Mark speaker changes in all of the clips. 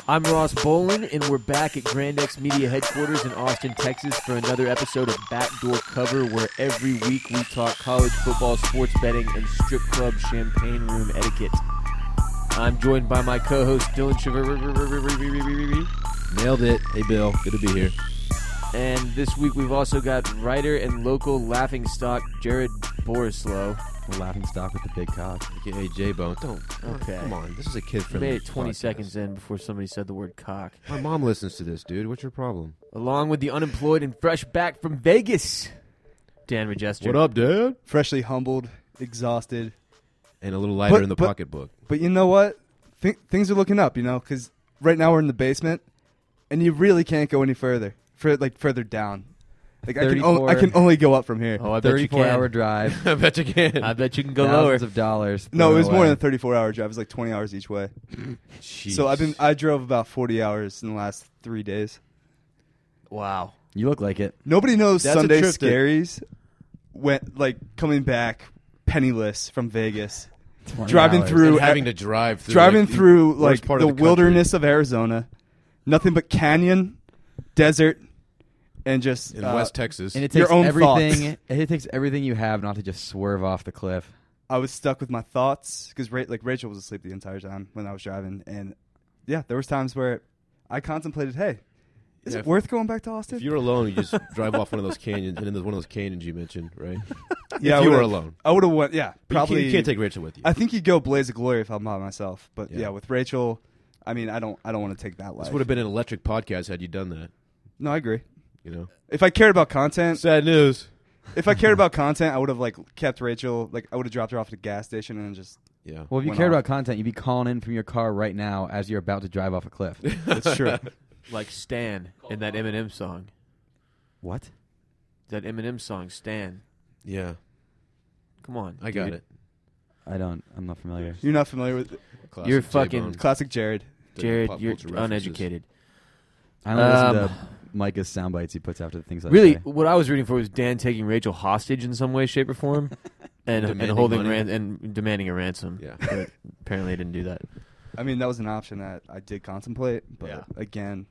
Speaker 1: I'm Ross Bolin, and we're back at Grand X Media headquarters in Austin, Texas for another episode of Backdoor Cover, where every week we talk college football, sports betting, and strip club champagne room etiquette. I'm joined by my co-host, Dylan Shiver.
Speaker 2: Nailed it. Hey, Bill. Good to be here.
Speaker 1: And this week we've also got writer and local laughingstock, Jared Borislow.
Speaker 3: Laughing stock with the big cock.
Speaker 2: Hey, J-Bone. Don't.
Speaker 1: Okay.
Speaker 2: Come on. This is a
Speaker 1: We
Speaker 2: kid-friendly
Speaker 1: made it 20
Speaker 2: podcast.
Speaker 1: seconds in before somebody said the word cock.
Speaker 2: My mom listens to this, dude. What's your problem?
Speaker 1: Along with the unemployed and fresh back from Vegas, Dan Majester.
Speaker 2: What up, Dad?
Speaker 4: Freshly humbled, exhausted.
Speaker 2: And a little lighter in the pocketbook.
Speaker 4: But you know what? Things are looking up, because right now we're in the basement, and you really can't go any further, further down. Like I can only go up from here.
Speaker 1: Oh, I bet you can.
Speaker 3: 34-hour drive.
Speaker 2: I bet you can.
Speaker 1: I bet you can go
Speaker 3: Thousands
Speaker 1: lower.
Speaker 3: of dollars.
Speaker 4: No, it was
Speaker 3: thrown
Speaker 4: more
Speaker 3: away.
Speaker 4: than a 34-hour drive. It was like 20 hours each way.
Speaker 2: Jeez.
Speaker 4: So I drove about 40 hours in the last 3 days.
Speaker 1: Wow.
Speaker 3: You look like it.
Speaker 4: Nobody knows
Speaker 2: That's a
Speaker 4: Sunday
Speaker 2: trip to-
Speaker 4: Scaries went coming back penniless from Vegas,
Speaker 3: 20
Speaker 4: driving
Speaker 3: hours.
Speaker 4: through
Speaker 2: And having to drive through.
Speaker 4: through
Speaker 2: worst part
Speaker 4: the
Speaker 2: of the country.
Speaker 4: wilderness of Arizona, nothing but canyon, desert, and just
Speaker 2: In West Texas.
Speaker 3: And it
Speaker 4: your
Speaker 3: takes
Speaker 4: own
Speaker 3: everything.
Speaker 4: thoughts.
Speaker 3: It takes everything you have not to just swerve off the cliff.
Speaker 4: I was stuck with my thoughts because Rachel was asleep the entire time when I was driving, and yeah, there was times where I contemplated, hey, is
Speaker 2: Yeah,
Speaker 4: it worth going back to Austin?
Speaker 2: If you're alone, you just drive off one of those canyons, and in one of those canyons you mentioned, right?
Speaker 4: yeah,
Speaker 2: if you were alone.
Speaker 4: I would have went. Yeah,
Speaker 2: But
Speaker 4: probably.
Speaker 2: you can't take Rachel with you.
Speaker 4: I think you'd go Blaze of Glory if I'm by myself, but
Speaker 2: Yeah.
Speaker 4: yeah, with Rachel, I mean, I don't want to take that life.
Speaker 2: This would have been an electric podcast had you done that.
Speaker 4: No, I agree.
Speaker 2: You know.
Speaker 4: If I cared about content,
Speaker 2: Sad news.
Speaker 4: if I cared about content, I would have kept Rachel. I would have dropped her off at a gas station and just.
Speaker 2: Yeah.
Speaker 3: Well, if you
Speaker 4: Went
Speaker 3: cared
Speaker 4: off.
Speaker 3: about content, you'd be calling in from your car right now as you're about to drive off a cliff.
Speaker 4: It's true.
Speaker 1: Like Stan in that Eminem song.
Speaker 3: What?
Speaker 1: That Eminem song, Stan.
Speaker 2: Yeah.
Speaker 1: Come on.
Speaker 2: I got
Speaker 1: dude.
Speaker 2: it.
Speaker 3: I'm not familiar.
Speaker 4: You're not familiar with
Speaker 2: Classic
Speaker 1: You're
Speaker 2: J-Bone.
Speaker 1: fucking-
Speaker 4: classic Jared.
Speaker 1: Jared,
Speaker 2: Pop
Speaker 1: you're
Speaker 2: culture references.
Speaker 1: uneducated.
Speaker 3: I don't listen
Speaker 1: Um,
Speaker 3: to Micah's sound bites he puts after the things I
Speaker 1: Really,
Speaker 3: say.
Speaker 1: what I was reading for was Dan taking Rachel hostage in some way, shape, or form, and
Speaker 2: Demanding
Speaker 1: holding
Speaker 2: money.
Speaker 1: and demanding a ransom.
Speaker 2: Yeah.
Speaker 1: But apparently, I didn't do that.
Speaker 4: I mean, that was an option that I did contemplate, but
Speaker 2: Yeah.
Speaker 4: again,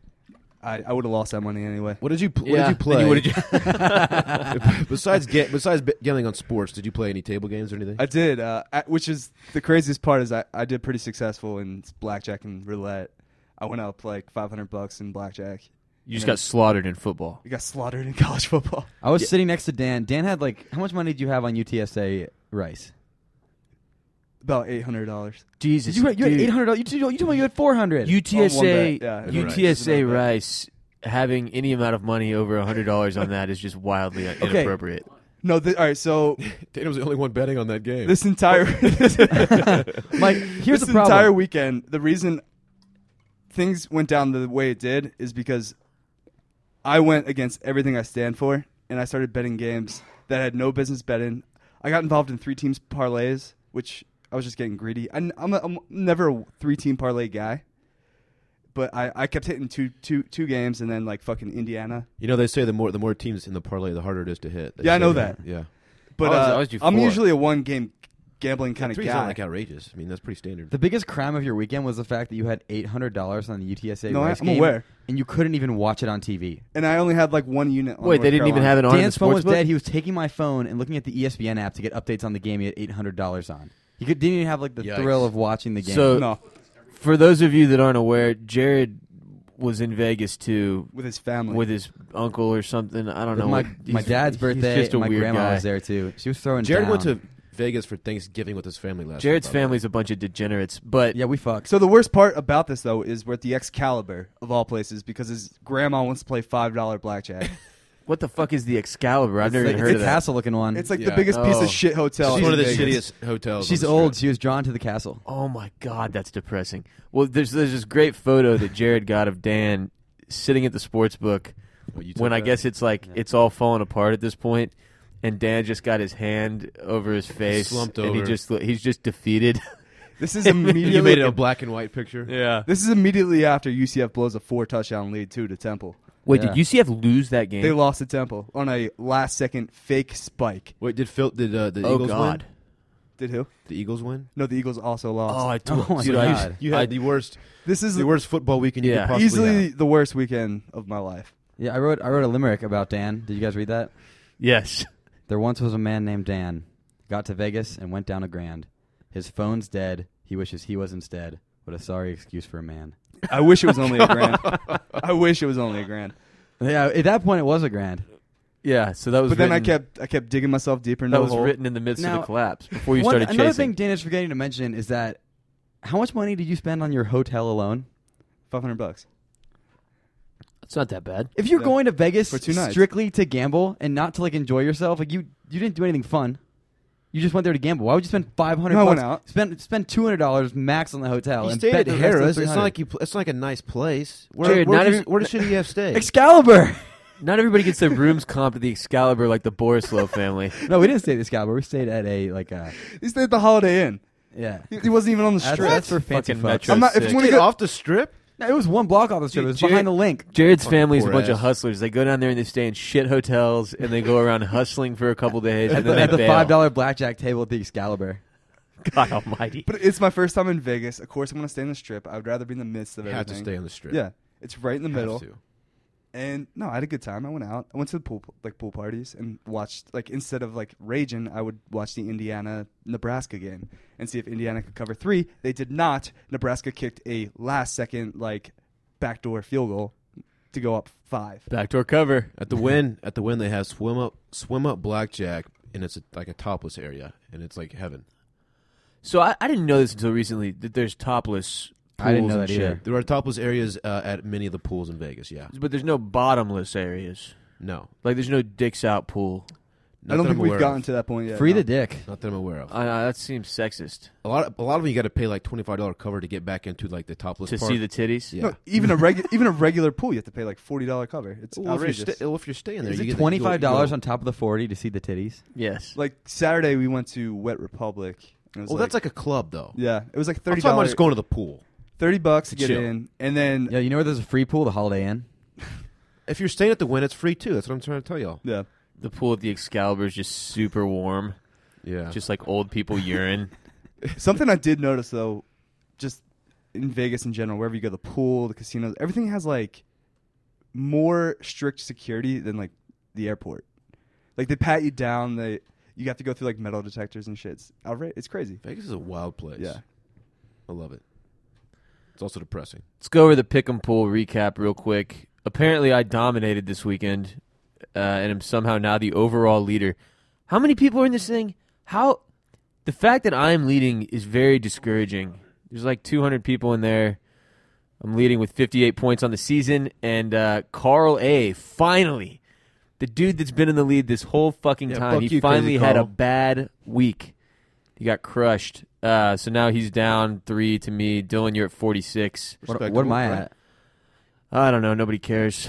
Speaker 4: I would have lost that money anyway.
Speaker 2: What did you
Speaker 1: Yeah,
Speaker 2: What did you play?
Speaker 1: what did you?
Speaker 2: besides gambling on sports, did you play any table games or anything?
Speaker 4: I did, which is the craziest part is I did pretty successful in blackjack and roulette. I went up $500 in blackjack.
Speaker 1: You just got slaughtered in football.
Speaker 4: We got slaughtered in college football.
Speaker 3: I was sitting next to Dan. Dan had how much money did you have on UTSA Rice?
Speaker 4: About $800.
Speaker 1: Jesus,
Speaker 3: You had
Speaker 1: dude.
Speaker 3: $800. You told me you had $400.
Speaker 4: On one
Speaker 1: UTSA,
Speaker 4: bet, yeah.
Speaker 1: UTSA
Speaker 4: Right.
Speaker 1: Rice having any amount of money over $100 on that is just wildly inappropriate.
Speaker 4: No, all right. So
Speaker 2: Dana was the only one betting on that game.
Speaker 4: this entire
Speaker 3: Mike, here's
Speaker 4: this
Speaker 3: the problem.
Speaker 4: entire weekend, the reason things went down the way it did is because I went against everything I stand for, and I started betting games that I had no business betting. I got involved in 3-team parlays, which I was just getting greedy. I'm never a 3-team parlay guy, but I kept hitting two games, and then fucking Indiana.
Speaker 2: You know, they say the more teams in the parlay, the harder it is to hit. They
Speaker 4: Yeah, I
Speaker 2: say
Speaker 4: know that.
Speaker 2: Yeah.
Speaker 4: But
Speaker 1: I always do
Speaker 4: I'm
Speaker 1: 4.
Speaker 4: usually a one-game gambling kind of
Speaker 2: Three's
Speaker 4: guy.
Speaker 2: not outrageous. I mean, that's pretty standard.
Speaker 3: The biggest crime of your weekend was the fact that you had $800 on the UTSA
Speaker 4: No,
Speaker 3: Rice
Speaker 4: I'm
Speaker 3: game,
Speaker 4: aware.
Speaker 3: and you couldn't even watch it on TV.
Speaker 4: And I only had one unit. On
Speaker 1: Wait, they
Speaker 4: North
Speaker 1: didn't even
Speaker 4: Carolina.
Speaker 1: have it on in the
Speaker 3: Dan's phone was
Speaker 1: sportsbook?
Speaker 3: dead. He was taking my phone and looking at the ESPN app to get updates on the game he had $800 on. He didn't even have the
Speaker 2: Yikes.
Speaker 3: thrill of watching the game.
Speaker 1: So,
Speaker 4: No,
Speaker 1: for those of you that aren't aware, Jared was in Vegas too
Speaker 4: with his family.
Speaker 1: with his uncle or something. I don't
Speaker 3: With
Speaker 1: know.
Speaker 3: my
Speaker 1: He's
Speaker 3: dad's
Speaker 1: he's
Speaker 3: birthday,
Speaker 1: just a
Speaker 3: and my
Speaker 1: weird
Speaker 3: grandma
Speaker 1: guy.
Speaker 3: was there too. She was throwing
Speaker 2: Jared
Speaker 3: down.
Speaker 2: went to Vegas for Thanksgiving with his family last
Speaker 1: Jared's
Speaker 2: week, by the way.
Speaker 1: family's a bunch of degenerates, but
Speaker 3: Yeah, we fucked.
Speaker 4: So the worst part about this, though, is we're at the Excalibur, of all places, because his grandma wants to play $5 blackjack.
Speaker 1: what the fuck is the Excalibur? I've never
Speaker 3: It's
Speaker 1: even
Speaker 3: like
Speaker 1: heard
Speaker 3: a
Speaker 1: of that.
Speaker 3: castle-looking one.
Speaker 4: It's like
Speaker 2: Yeah.
Speaker 4: the biggest piece
Speaker 1: Oh.
Speaker 4: of shit hotel.
Speaker 2: It's one of the
Speaker 4: in Vegas.
Speaker 2: shittiest hotels.
Speaker 3: She's
Speaker 2: on the
Speaker 3: old.
Speaker 2: Strip.
Speaker 3: She was drawn to the castle.
Speaker 1: Oh my god, that's depressing. Well, there's this great photo that Jared got of Dan sitting at the sports book
Speaker 2: What, you took
Speaker 1: when I
Speaker 2: that?
Speaker 1: guess it's it's all falling apart at this point, and Dan just got his hand over his face,
Speaker 2: Slumped
Speaker 1: and
Speaker 2: over.
Speaker 1: he's just defeated.
Speaker 4: This is
Speaker 2: You
Speaker 4: immediately.
Speaker 2: made it a black and white picture.
Speaker 1: Yeah.
Speaker 4: This is immediately after UCF blows a 4-touchdown lead too to Temple.
Speaker 1: Wait,
Speaker 3: Yeah.
Speaker 1: did UCF lose that game?
Speaker 4: They lost to Temple on a last-second fake spike.
Speaker 2: Wait, did the
Speaker 1: oh
Speaker 2: Eagles
Speaker 1: god.
Speaker 4: Did who?
Speaker 2: The Eagles win.
Speaker 4: No, the Eagles also lost.
Speaker 1: Oh, I told
Speaker 3: Oh my
Speaker 1: dude,
Speaker 3: God.
Speaker 2: You had the worst
Speaker 4: This is
Speaker 2: football weekend you
Speaker 1: Yeah.
Speaker 2: could possibly
Speaker 4: easily
Speaker 2: have.
Speaker 4: the worst weekend of my life.
Speaker 3: Yeah, I wrote a limerick about Dan. Did you guys read that?
Speaker 1: Yes.
Speaker 3: There once was a man named Dan. Got to Vegas and went down a grand. His phone's dead. He wishes he was instead. What a sorry excuse for a man.
Speaker 4: I wish it was only a grand. I wish it was only a grand.
Speaker 3: Yeah, at that point it was a grand.
Speaker 1: Yeah, so that was
Speaker 4: But then
Speaker 1: written,
Speaker 4: I kept digging myself deeper into
Speaker 1: that
Speaker 4: the
Speaker 1: was
Speaker 4: hole.
Speaker 1: written in the midst of
Speaker 3: Now,
Speaker 1: the collapse before you
Speaker 3: One-
Speaker 1: started
Speaker 3: another
Speaker 1: chasing.
Speaker 3: thing Dan is forgetting to mention is that how much money did you spend on your hotel alone?
Speaker 4: $500.
Speaker 1: It's not that bad.
Speaker 3: If you're
Speaker 4: Yeah.
Speaker 3: going to Vegas
Speaker 4: For 2 nights.
Speaker 3: strictly to gamble and not to like enjoy yourself, like you didn't do anything fun. You just went there to gamble. Why would you spend $500?
Speaker 4: No, I went out.
Speaker 3: Spend $200 max on the hotel.
Speaker 2: He
Speaker 3: and
Speaker 2: stayed
Speaker 3: bet
Speaker 2: at
Speaker 3: the rest of the
Speaker 2: Harrah's. It's
Speaker 3: $300.
Speaker 2: not like it's not like a nice place.
Speaker 1: Jared,
Speaker 2: Where should he have stayed?
Speaker 3: Excalibur.
Speaker 1: Not everybody gets their rooms comped at the Excalibur like the Borislow family.
Speaker 3: No, we didn't stay at the Excalibur. We stayed at a
Speaker 4: He stayed at the Holiday Inn.
Speaker 3: yeah.
Speaker 4: He wasn't even on the
Speaker 3: That's,
Speaker 4: strip.
Speaker 3: that's for fancy
Speaker 1: Fucking
Speaker 3: fucks.
Speaker 1: Metro
Speaker 4: I'm not- if
Speaker 1: Six.
Speaker 4: you wanna
Speaker 2: Get
Speaker 4: go-
Speaker 2: off the strip.
Speaker 3: No, it was one block off the strip. It was
Speaker 2: Jared-
Speaker 3: behind the link.
Speaker 1: Jared's
Speaker 2: Fucking
Speaker 1: family is a
Speaker 2: poor
Speaker 1: bunch of
Speaker 2: ass.
Speaker 1: hustlers. They go down there and they stay in shit hotels and they go around hustling for a couple days and then
Speaker 3: At
Speaker 1: they
Speaker 3: the
Speaker 1: bail.
Speaker 3: $5 blackjack table at the Excalibur.
Speaker 1: God Almighty.
Speaker 4: But it's my first time in Vegas. Of course, I'm going to stay in the strip. I would rather be in the midst of
Speaker 2: You have
Speaker 4: everything.
Speaker 2: to stay on the strip.
Speaker 4: Yeah, it's right in the
Speaker 2: Have
Speaker 4: middle.
Speaker 2: to.
Speaker 4: And no, I had a good time. I went out. I went to the pool parties and watched, like, instead of like raging, I would watch the Indiana-Nebraska game and see if Indiana could cover 3. They did not. Nebraska kicked a last-second like backdoor field goal to go up 5.
Speaker 1: Backdoor cover.
Speaker 2: At the Wynn, they have swim up blackjack, and it's like a topless area, and it's like heaven.
Speaker 1: So I didn't know this until recently that there's topless pools
Speaker 3: I didn't know
Speaker 1: and
Speaker 3: that
Speaker 1: shit.
Speaker 3: either.
Speaker 2: There are topless areas at many of the pools in Vegas. Yeah,
Speaker 1: But there's no bottomless areas.
Speaker 2: no,
Speaker 1: Like there's no dicks out pool.
Speaker 2: not
Speaker 4: I don't
Speaker 2: that
Speaker 4: think
Speaker 2: I'm
Speaker 4: we've
Speaker 2: aware
Speaker 4: gotten
Speaker 2: of.
Speaker 4: to that point yet.
Speaker 3: Free
Speaker 4: no.
Speaker 3: the dick.
Speaker 2: Not that I'm aware of.
Speaker 1: That seems sexist.
Speaker 2: A lot of them you got to pay like $25 cover to get back into like the topless
Speaker 1: To
Speaker 2: part.
Speaker 1: see the titties.
Speaker 2: Yeah.
Speaker 4: No, even a regular pool, you have to pay like $40 cover. It's
Speaker 2: Well,
Speaker 4: outrageous.
Speaker 2: if you're staying there,
Speaker 3: Is
Speaker 2: you
Speaker 3: it
Speaker 2: get
Speaker 3: $25 on top of the 40 to see the titties?
Speaker 1: Yes.
Speaker 4: Like Saturday, we went to Wet Republic. And it was
Speaker 2: Well, that's like a club though.
Speaker 4: yeah, it was like
Speaker 2: I'm talking about
Speaker 4: $30.
Speaker 2: just going to the pool.
Speaker 4: $30 to get
Speaker 2: Chill.
Speaker 4: in, and then
Speaker 3: Yeah, you know where there's a free pool? The Holiday Inn.
Speaker 2: If you're staying at the Wynn, it's free too. That's what I'm trying to tell y'all.
Speaker 4: yeah.
Speaker 1: The pool at the Excalibur is just super warm.
Speaker 2: Yeah,
Speaker 1: Just like old people urine.
Speaker 4: Something I did notice though, just in Vegas in general, wherever you go, the pool, the casinos, everything has like more strict security than like the airport. Like they pat you down, you have to go through like metal detectors and shit. It's outrageous. It's crazy.
Speaker 2: Vegas is a wild place.
Speaker 4: Yeah.
Speaker 2: I love it. It's also depressing.
Speaker 1: Let's go over the Pick'em Pool recap real quick. Apparently, I dominated this weekend, and am somehow now the overall leader. How many people are in this thing? The fact that I'm leading is very discouraging. There's like 200 people in there. I'm leading with 58 points on the season, and Carl A. finally, the dude that's been in the lead this whole fucking
Speaker 2: Yeah,
Speaker 1: time,
Speaker 2: fuck
Speaker 1: he
Speaker 2: you,
Speaker 1: finally
Speaker 2: Crazy
Speaker 1: had a
Speaker 2: Carl.
Speaker 1: bad week. He got crushed. So now he's down 3 to me. Dylan, you're at 46.
Speaker 3: What
Speaker 2: Respectable,
Speaker 3: am I
Speaker 2: right?
Speaker 3: at?
Speaker 1: I don't know. Nobody cares.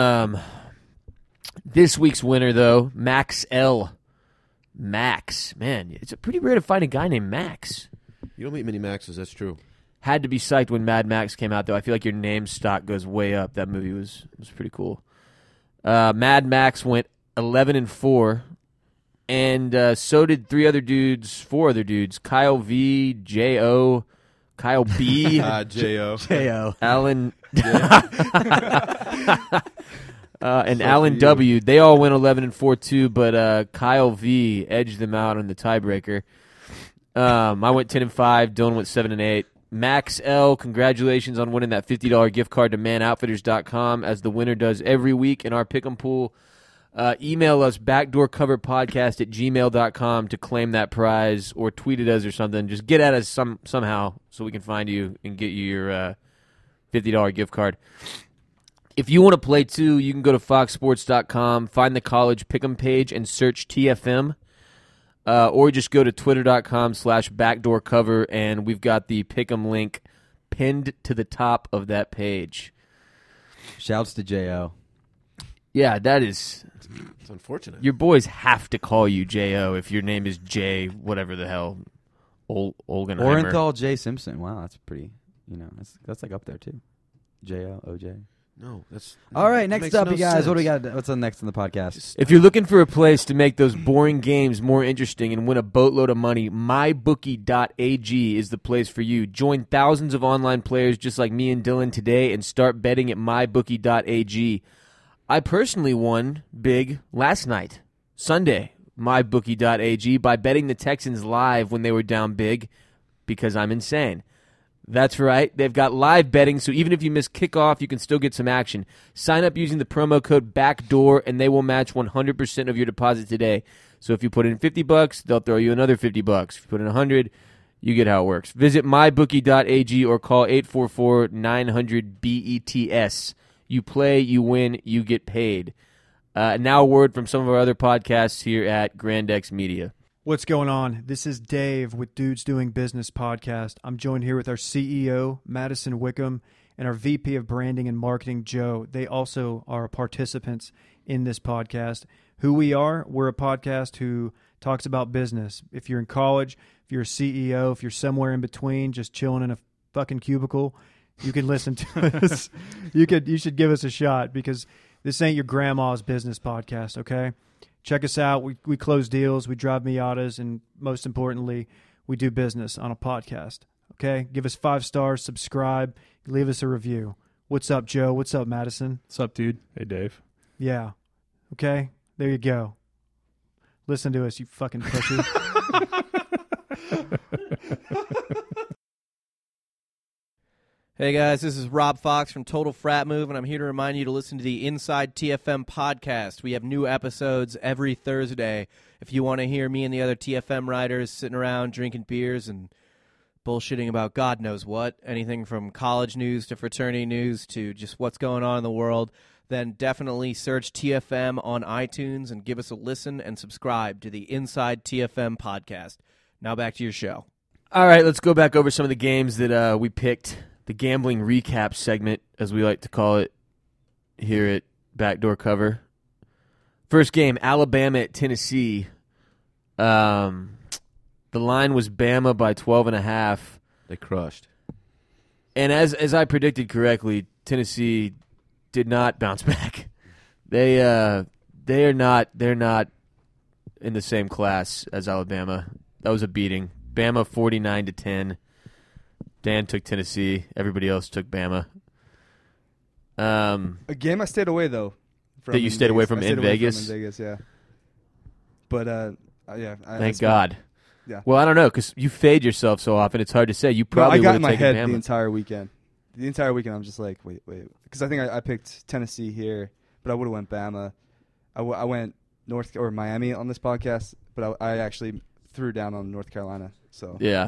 Speaker 1: This week's winner, though, Max L. Max. Man, it's pretty rare to find a guy named Max.
Speaker 2: You don't meet many Maxes. That's true.
Speaker 1: Had to be psyched when Mad Max came out, though. I feel like your name stock goes way up. That movie was pretty cool. Mad Max went 11-4, and so did 4 other dudes. Kyle V, J.O., Kyle B,
Speaker 2: J.O.
Speaker 3: J.O.
Speaker 1: Alan, and Alan W. They all went 11-4 too, but Kyle V edged them out on the tiebreaker. I went 10-5. Dylan went 7-8. Max L, congratulations on winning that $50 gift card to manoutfitters.com, as the winner does every week in our Pick'em Pool. Email us backdoorcoverpodcast@gmail.com to claim that prize, or tweet at us or something. Just get at us somehow so we can find you and get you your $50 gift card. If you want to play too, you can go to foxsports.com, find the college Pick'em page, and search TFM. Or just go to twitter.com/backdoorcover, and we've got the Pick'em link pinned to the top of that page.
Speaker 3: Shouts to J.O.
Speaker 1: Yeah, that is...
Speaker 2: It's unfortunate.
Speaker 1: Your boys have to call you J.O. if your name is J, whatever the hell, Olgenheimer.
Speaker 3: Orenthal J. Simpson. Wow, that's pretty, that's like up there too. J.O. O.J.
Speaker 2: No, that's
Speaker 3: All right,
Speaker 2: that
Speaker 3: next
Speaker 2: makes
Speaker 3: up,
Speaker 2: no
Speaker 3: you guys.
Speaker 2: sense.
Speaker 3: What do we got? What's on next on the podcast?
Speaker 1: If you're looking for a place to make those boring games more interesting and win a boatload of money, mybookie.ag is the place for you. Join thousands of online players just like me and Dylan today and start betting at mybookie.ag. I personally won big last night, Sunday, mybookie.ag, by betting the Texans live when they were down big because I'm insane. That's right. They've got live betting, so even if you miss kickoff, you can still get some action. Sign up using the promo code BACKDOOR, and they will match 100% of your deposit today. So if you put in $50, they'll throw you another $50. If you put in $100, you get how it works. Visit mybookie.ag or call 844-900-BETS. You play, you win, you get paid. Now a word from some of our other podcasts here at Grand X Media.
Speaker 5: What's going on? This is Dave with Dudes Doing Business podcast. I'm joined here with our CEO, Madison Wickham, and our VP of Branding and Marketing, Joe. They also are participants in this podcast. Who we are, we're a podcast who talks about business. If you're in college, if you're a CEO, if you're somewhere in between, just chilling in a fucking cubicle, you can listen to us. You should give us a shot because this ain't your grandma's business podcast, okay? Check us out. We close deals, we drive Miatas, and most importantly, we do business on a podcast. Okay? Give us 5 stars, subscribe, leave us a review. What's up, Joe? What's up, Madison?
Speaker 6: What's up, dude? Hey, Dave.
Speaker 5: Yeah. Okay? There you go. Listen to us, you fucking pussy.
Speaker 7: Hey guys, this is Rob Fox from Total Frat Move, and I'm here to remind you to listen to the Inside TFM podcast. We have new episodes every Thursday. If you want to hear me and the other TFM writers sitting around drinking beers and bullshitting about God knows what, anything from college news to fraternity news to just what's going on in the world, then definitely search TFM on iTunes and give us a listen and subscribe to the Inside TFM podcast. Now back to your show.
Speaker 1: All right, let's go back over some of the games that we picked. The gambling recap segment, as we like to call it here at Backdoor Cover. First game, Alabama at Tennessee. The line was Bama by 12.5.
Speaker 2: They crushed.
Speaker 1: And as I predicted correctly, Tennessee did not bounce back. They're not in the same class as Alabama. That was a beating. Bama 49-10. Dan took Tennessee. Everybody else took Bama.
Speaker 4: A game I stayed away though.
Speaker 1: That you stayed away from in Vegas?
Speaker 4: In Vegas, yeah. But yeah.
Speaker 1: Thank God.
Speaker 4: Yeah.
Speaker 1: Well, I don't know because you fade yourself so often. It's hard to say. You probably
Speaker 4: I got
Speaker 1: would
Speaker 4: in
Speaker 1: have
Speaker 4: my
Speaker 1: taken
Speaker 4: head
Speaker 1: Bama.
Speaker 4: the entire weekend. The entire weekend, I'm just like, wait, because I think I picked Tennessee here, but I would have went Bama. I went Miami on this podcast, but I actually threw down on North Carolina. So
Speaker 1: yeah.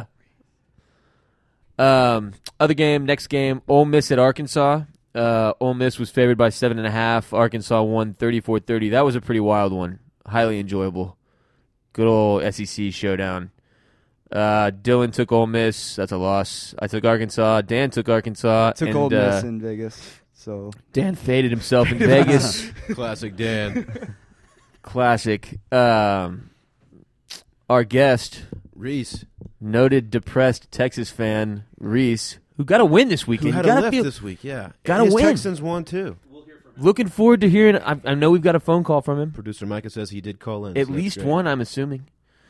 Speaker 1: Other game, next game, Ole Miss at Arkansas. Ole Miss was favored by 7.5. Arkansas won 34-30. That was a pretty wild one. Highly enjoyable. Good old SEC showdown. Dylan took Ole Miss. That's a loss. I took Arkansas. Dan took Arkansas.
Speaker 4: Took Ole Miss in Vegas. So
Speaker 1: Dan faded himself in Vegas.
Speaker 2: Classic Dan.
Speaker 1: Classic. Our guest,
Speaker 2: Reese.
Speaker 1: noted depressed Texas fan, Reese, who got a win this
Speaker 2: Who
Speaker 1: weekend.
Speaker 2: had
Speaker 1: You
Speaker 2: a
Speaker 1: gotta
Speaker 2: lift this week, yeah.
Speaker 1: gotta
Speaker 2: His
Speaker 1: win.
Speaker 2: Texans won, too.
Speaker 1: Looking forward to hearing. I know we've got a phone call from him.
Speaker 2: Producer Micah says he did call in.
Speaker 1: At
Speaker 2: so that's
Speaker 1: least
Speaker 2: great.
Speaker 1: one, I'm assuming.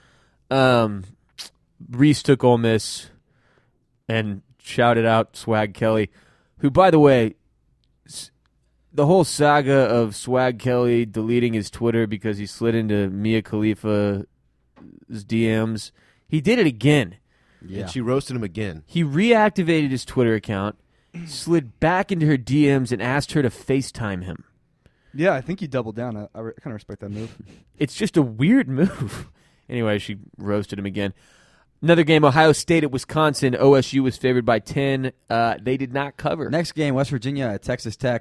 Speaker 1: Reese took Ole Miss and shouted out Swag Kelly, who, by the way, the whole saga of Swag Kelly deleting his Twitter because he slid into Mia Khalifa's DMs, he did it again.
Speaker 3: Yeah.
Speaker 2: And she roasted him again.
Speaker 1: He reactivated his Twitter account, slid back into her DMs, and asked her to FaceTime him.
Speaker 4: yeah, I think he doubled down. I kind of respect that move.
Speaker 1: It's just a weird move. Anyway, she roasted him again. Another game, Ohio State at Wisconsin. OSU was favored by 10. They did not cover.
Speaker 3: Next game, West Virginia at Texas Tech.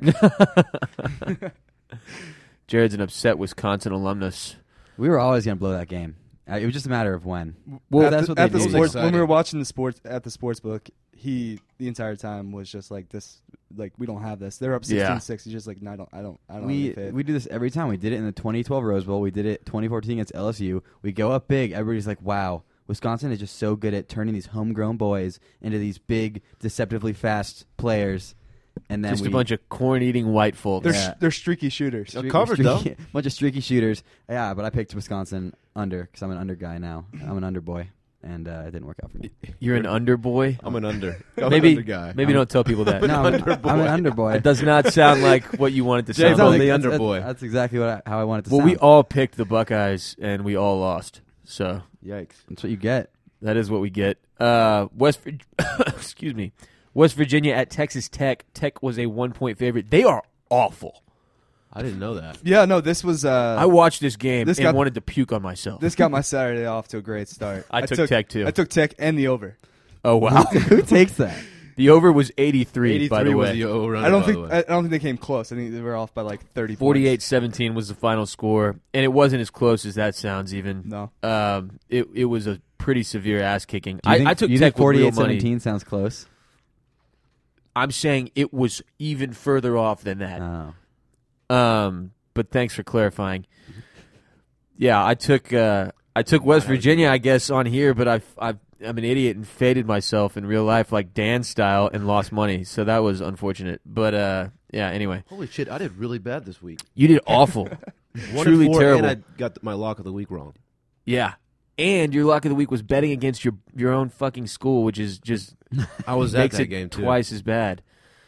Speaker 1: Jared's an upset Wisconsin alumnus.
Speaker 3: We were always going to blow that game. It was just a matter of when.
Speaker 4: Well,
Speaker 3: that's what they do.
Speaker 4: sports,
Speaker 2: Exciting.
Speaker 4: when we were watching the sports at the sports book, he the entire time was just like this. Like, we don't have this. They're up 16-6. He's just like, no, I don't.
Speaker 3: We do this every time. We did it in the 2012 Rose Bowl. We did it 2014 against LSU. We go up big. Everybody's like, wow, Wisconsin is just so good at turning these homegrown boys into these big, deceptively fast players. and then
Speaker 1: Just a bunch of corn-eating white folks.
Speaker 4: They're streaky shooters.
Speaker 2: Covered, though.
Speaker 3: bunch of streaky shooters. Yeah, but I picked Wisconsin under because I'm an under guy now. I'm an under boy, and it didn't work out for me.
Speaker 1: You're an under boy?
Speaker 2: I'm an under. I'm
Speaker 1: Maybe
Speaker 2: an under guy.
Speaker 1: maybe don't tell people that.
Speaker 3: No, I'm an under boy.
Speaker 1: It does not sound like what you wanted to
Speaker 2: Jay
Speaker 1: sound
Speaker 2: Bone,
Speaker 1: like.
Speaker 2: the under boy.
Speaker 3: That's exactly how I wanted to
Speaker 1: Well,
Speaker 3: sound.
Speaker 1: we all picked the Buckeyes, and we all lost. So
Speaker 2: Yikes.
Speaker 3: That's what you get.
Speaker 1: that is what we get. Excuse me. West Virginia at Texas Tech. Tech was a 1-point favorite. They are awful.
Speaker 2: I didn't know that.
Speaker 4: Yeah, no, this was.
Speaker 1: I watched this game
Speaker 4: this
Speaker 1: and
Speaker 4: got-
Speaker 1: wanted to puke on myself.
Speaker 4: This got my Saturday off to a great start.
Speaker 1: I took Tech, too.
Speaker 4: I took Tech and the over.
Speaker 1: Oh, wow.
Speaker 3: Who takes that?
Speaker 1: The over was 83,
Speaker 2: 83
Speaker 1: by the
Speaker 2: was
Speaker 1: way.
Speaker 2: the over.
Speaker 4: I don't think they came close. I think they were off by like 30 points.
Speaker 1: 48-17 was the final score, and it wasn't as close as that sounds even.
Speaker 4: No.
Speaker 1: It was a pretty severe ass-kicking.
Speaker 3: Do you think,
Speaker 1: I took
Speaker 3: you
Speaker 1: Tech
Speaker 3: think
Speaker 1: with real money.
Speaker 3: 48-17 sounds close.
Speaker 1: I'm saying it was even further off than that.
Speaker 3: Oh.
Speaker 1: But thanks for clarifying. Yeah, I took West Virginia, I guess, on here, but I'm an idiot and faded myself in real life like Dan style and lost money, so that was unfortunate. But yeah, anyway,
Speaker 2: Holy shit, I did really bad this week.
Speaker 1: you did awful,
Speaker 2: 1
Speaker 1: truly
Speaker 2: and 4,
Speaker 1: terrible.
Speaker 2: and I got my lock of the week wrong.
Speaker 1: Yeah, and your luck of the week was betting against your own fucking school, which is just
Speaker 2: I was at
Speaker 1: makes
Speaker 2: that
Speaker 1: it
Speaker 2: game too.
Speaker 1: twice as bad.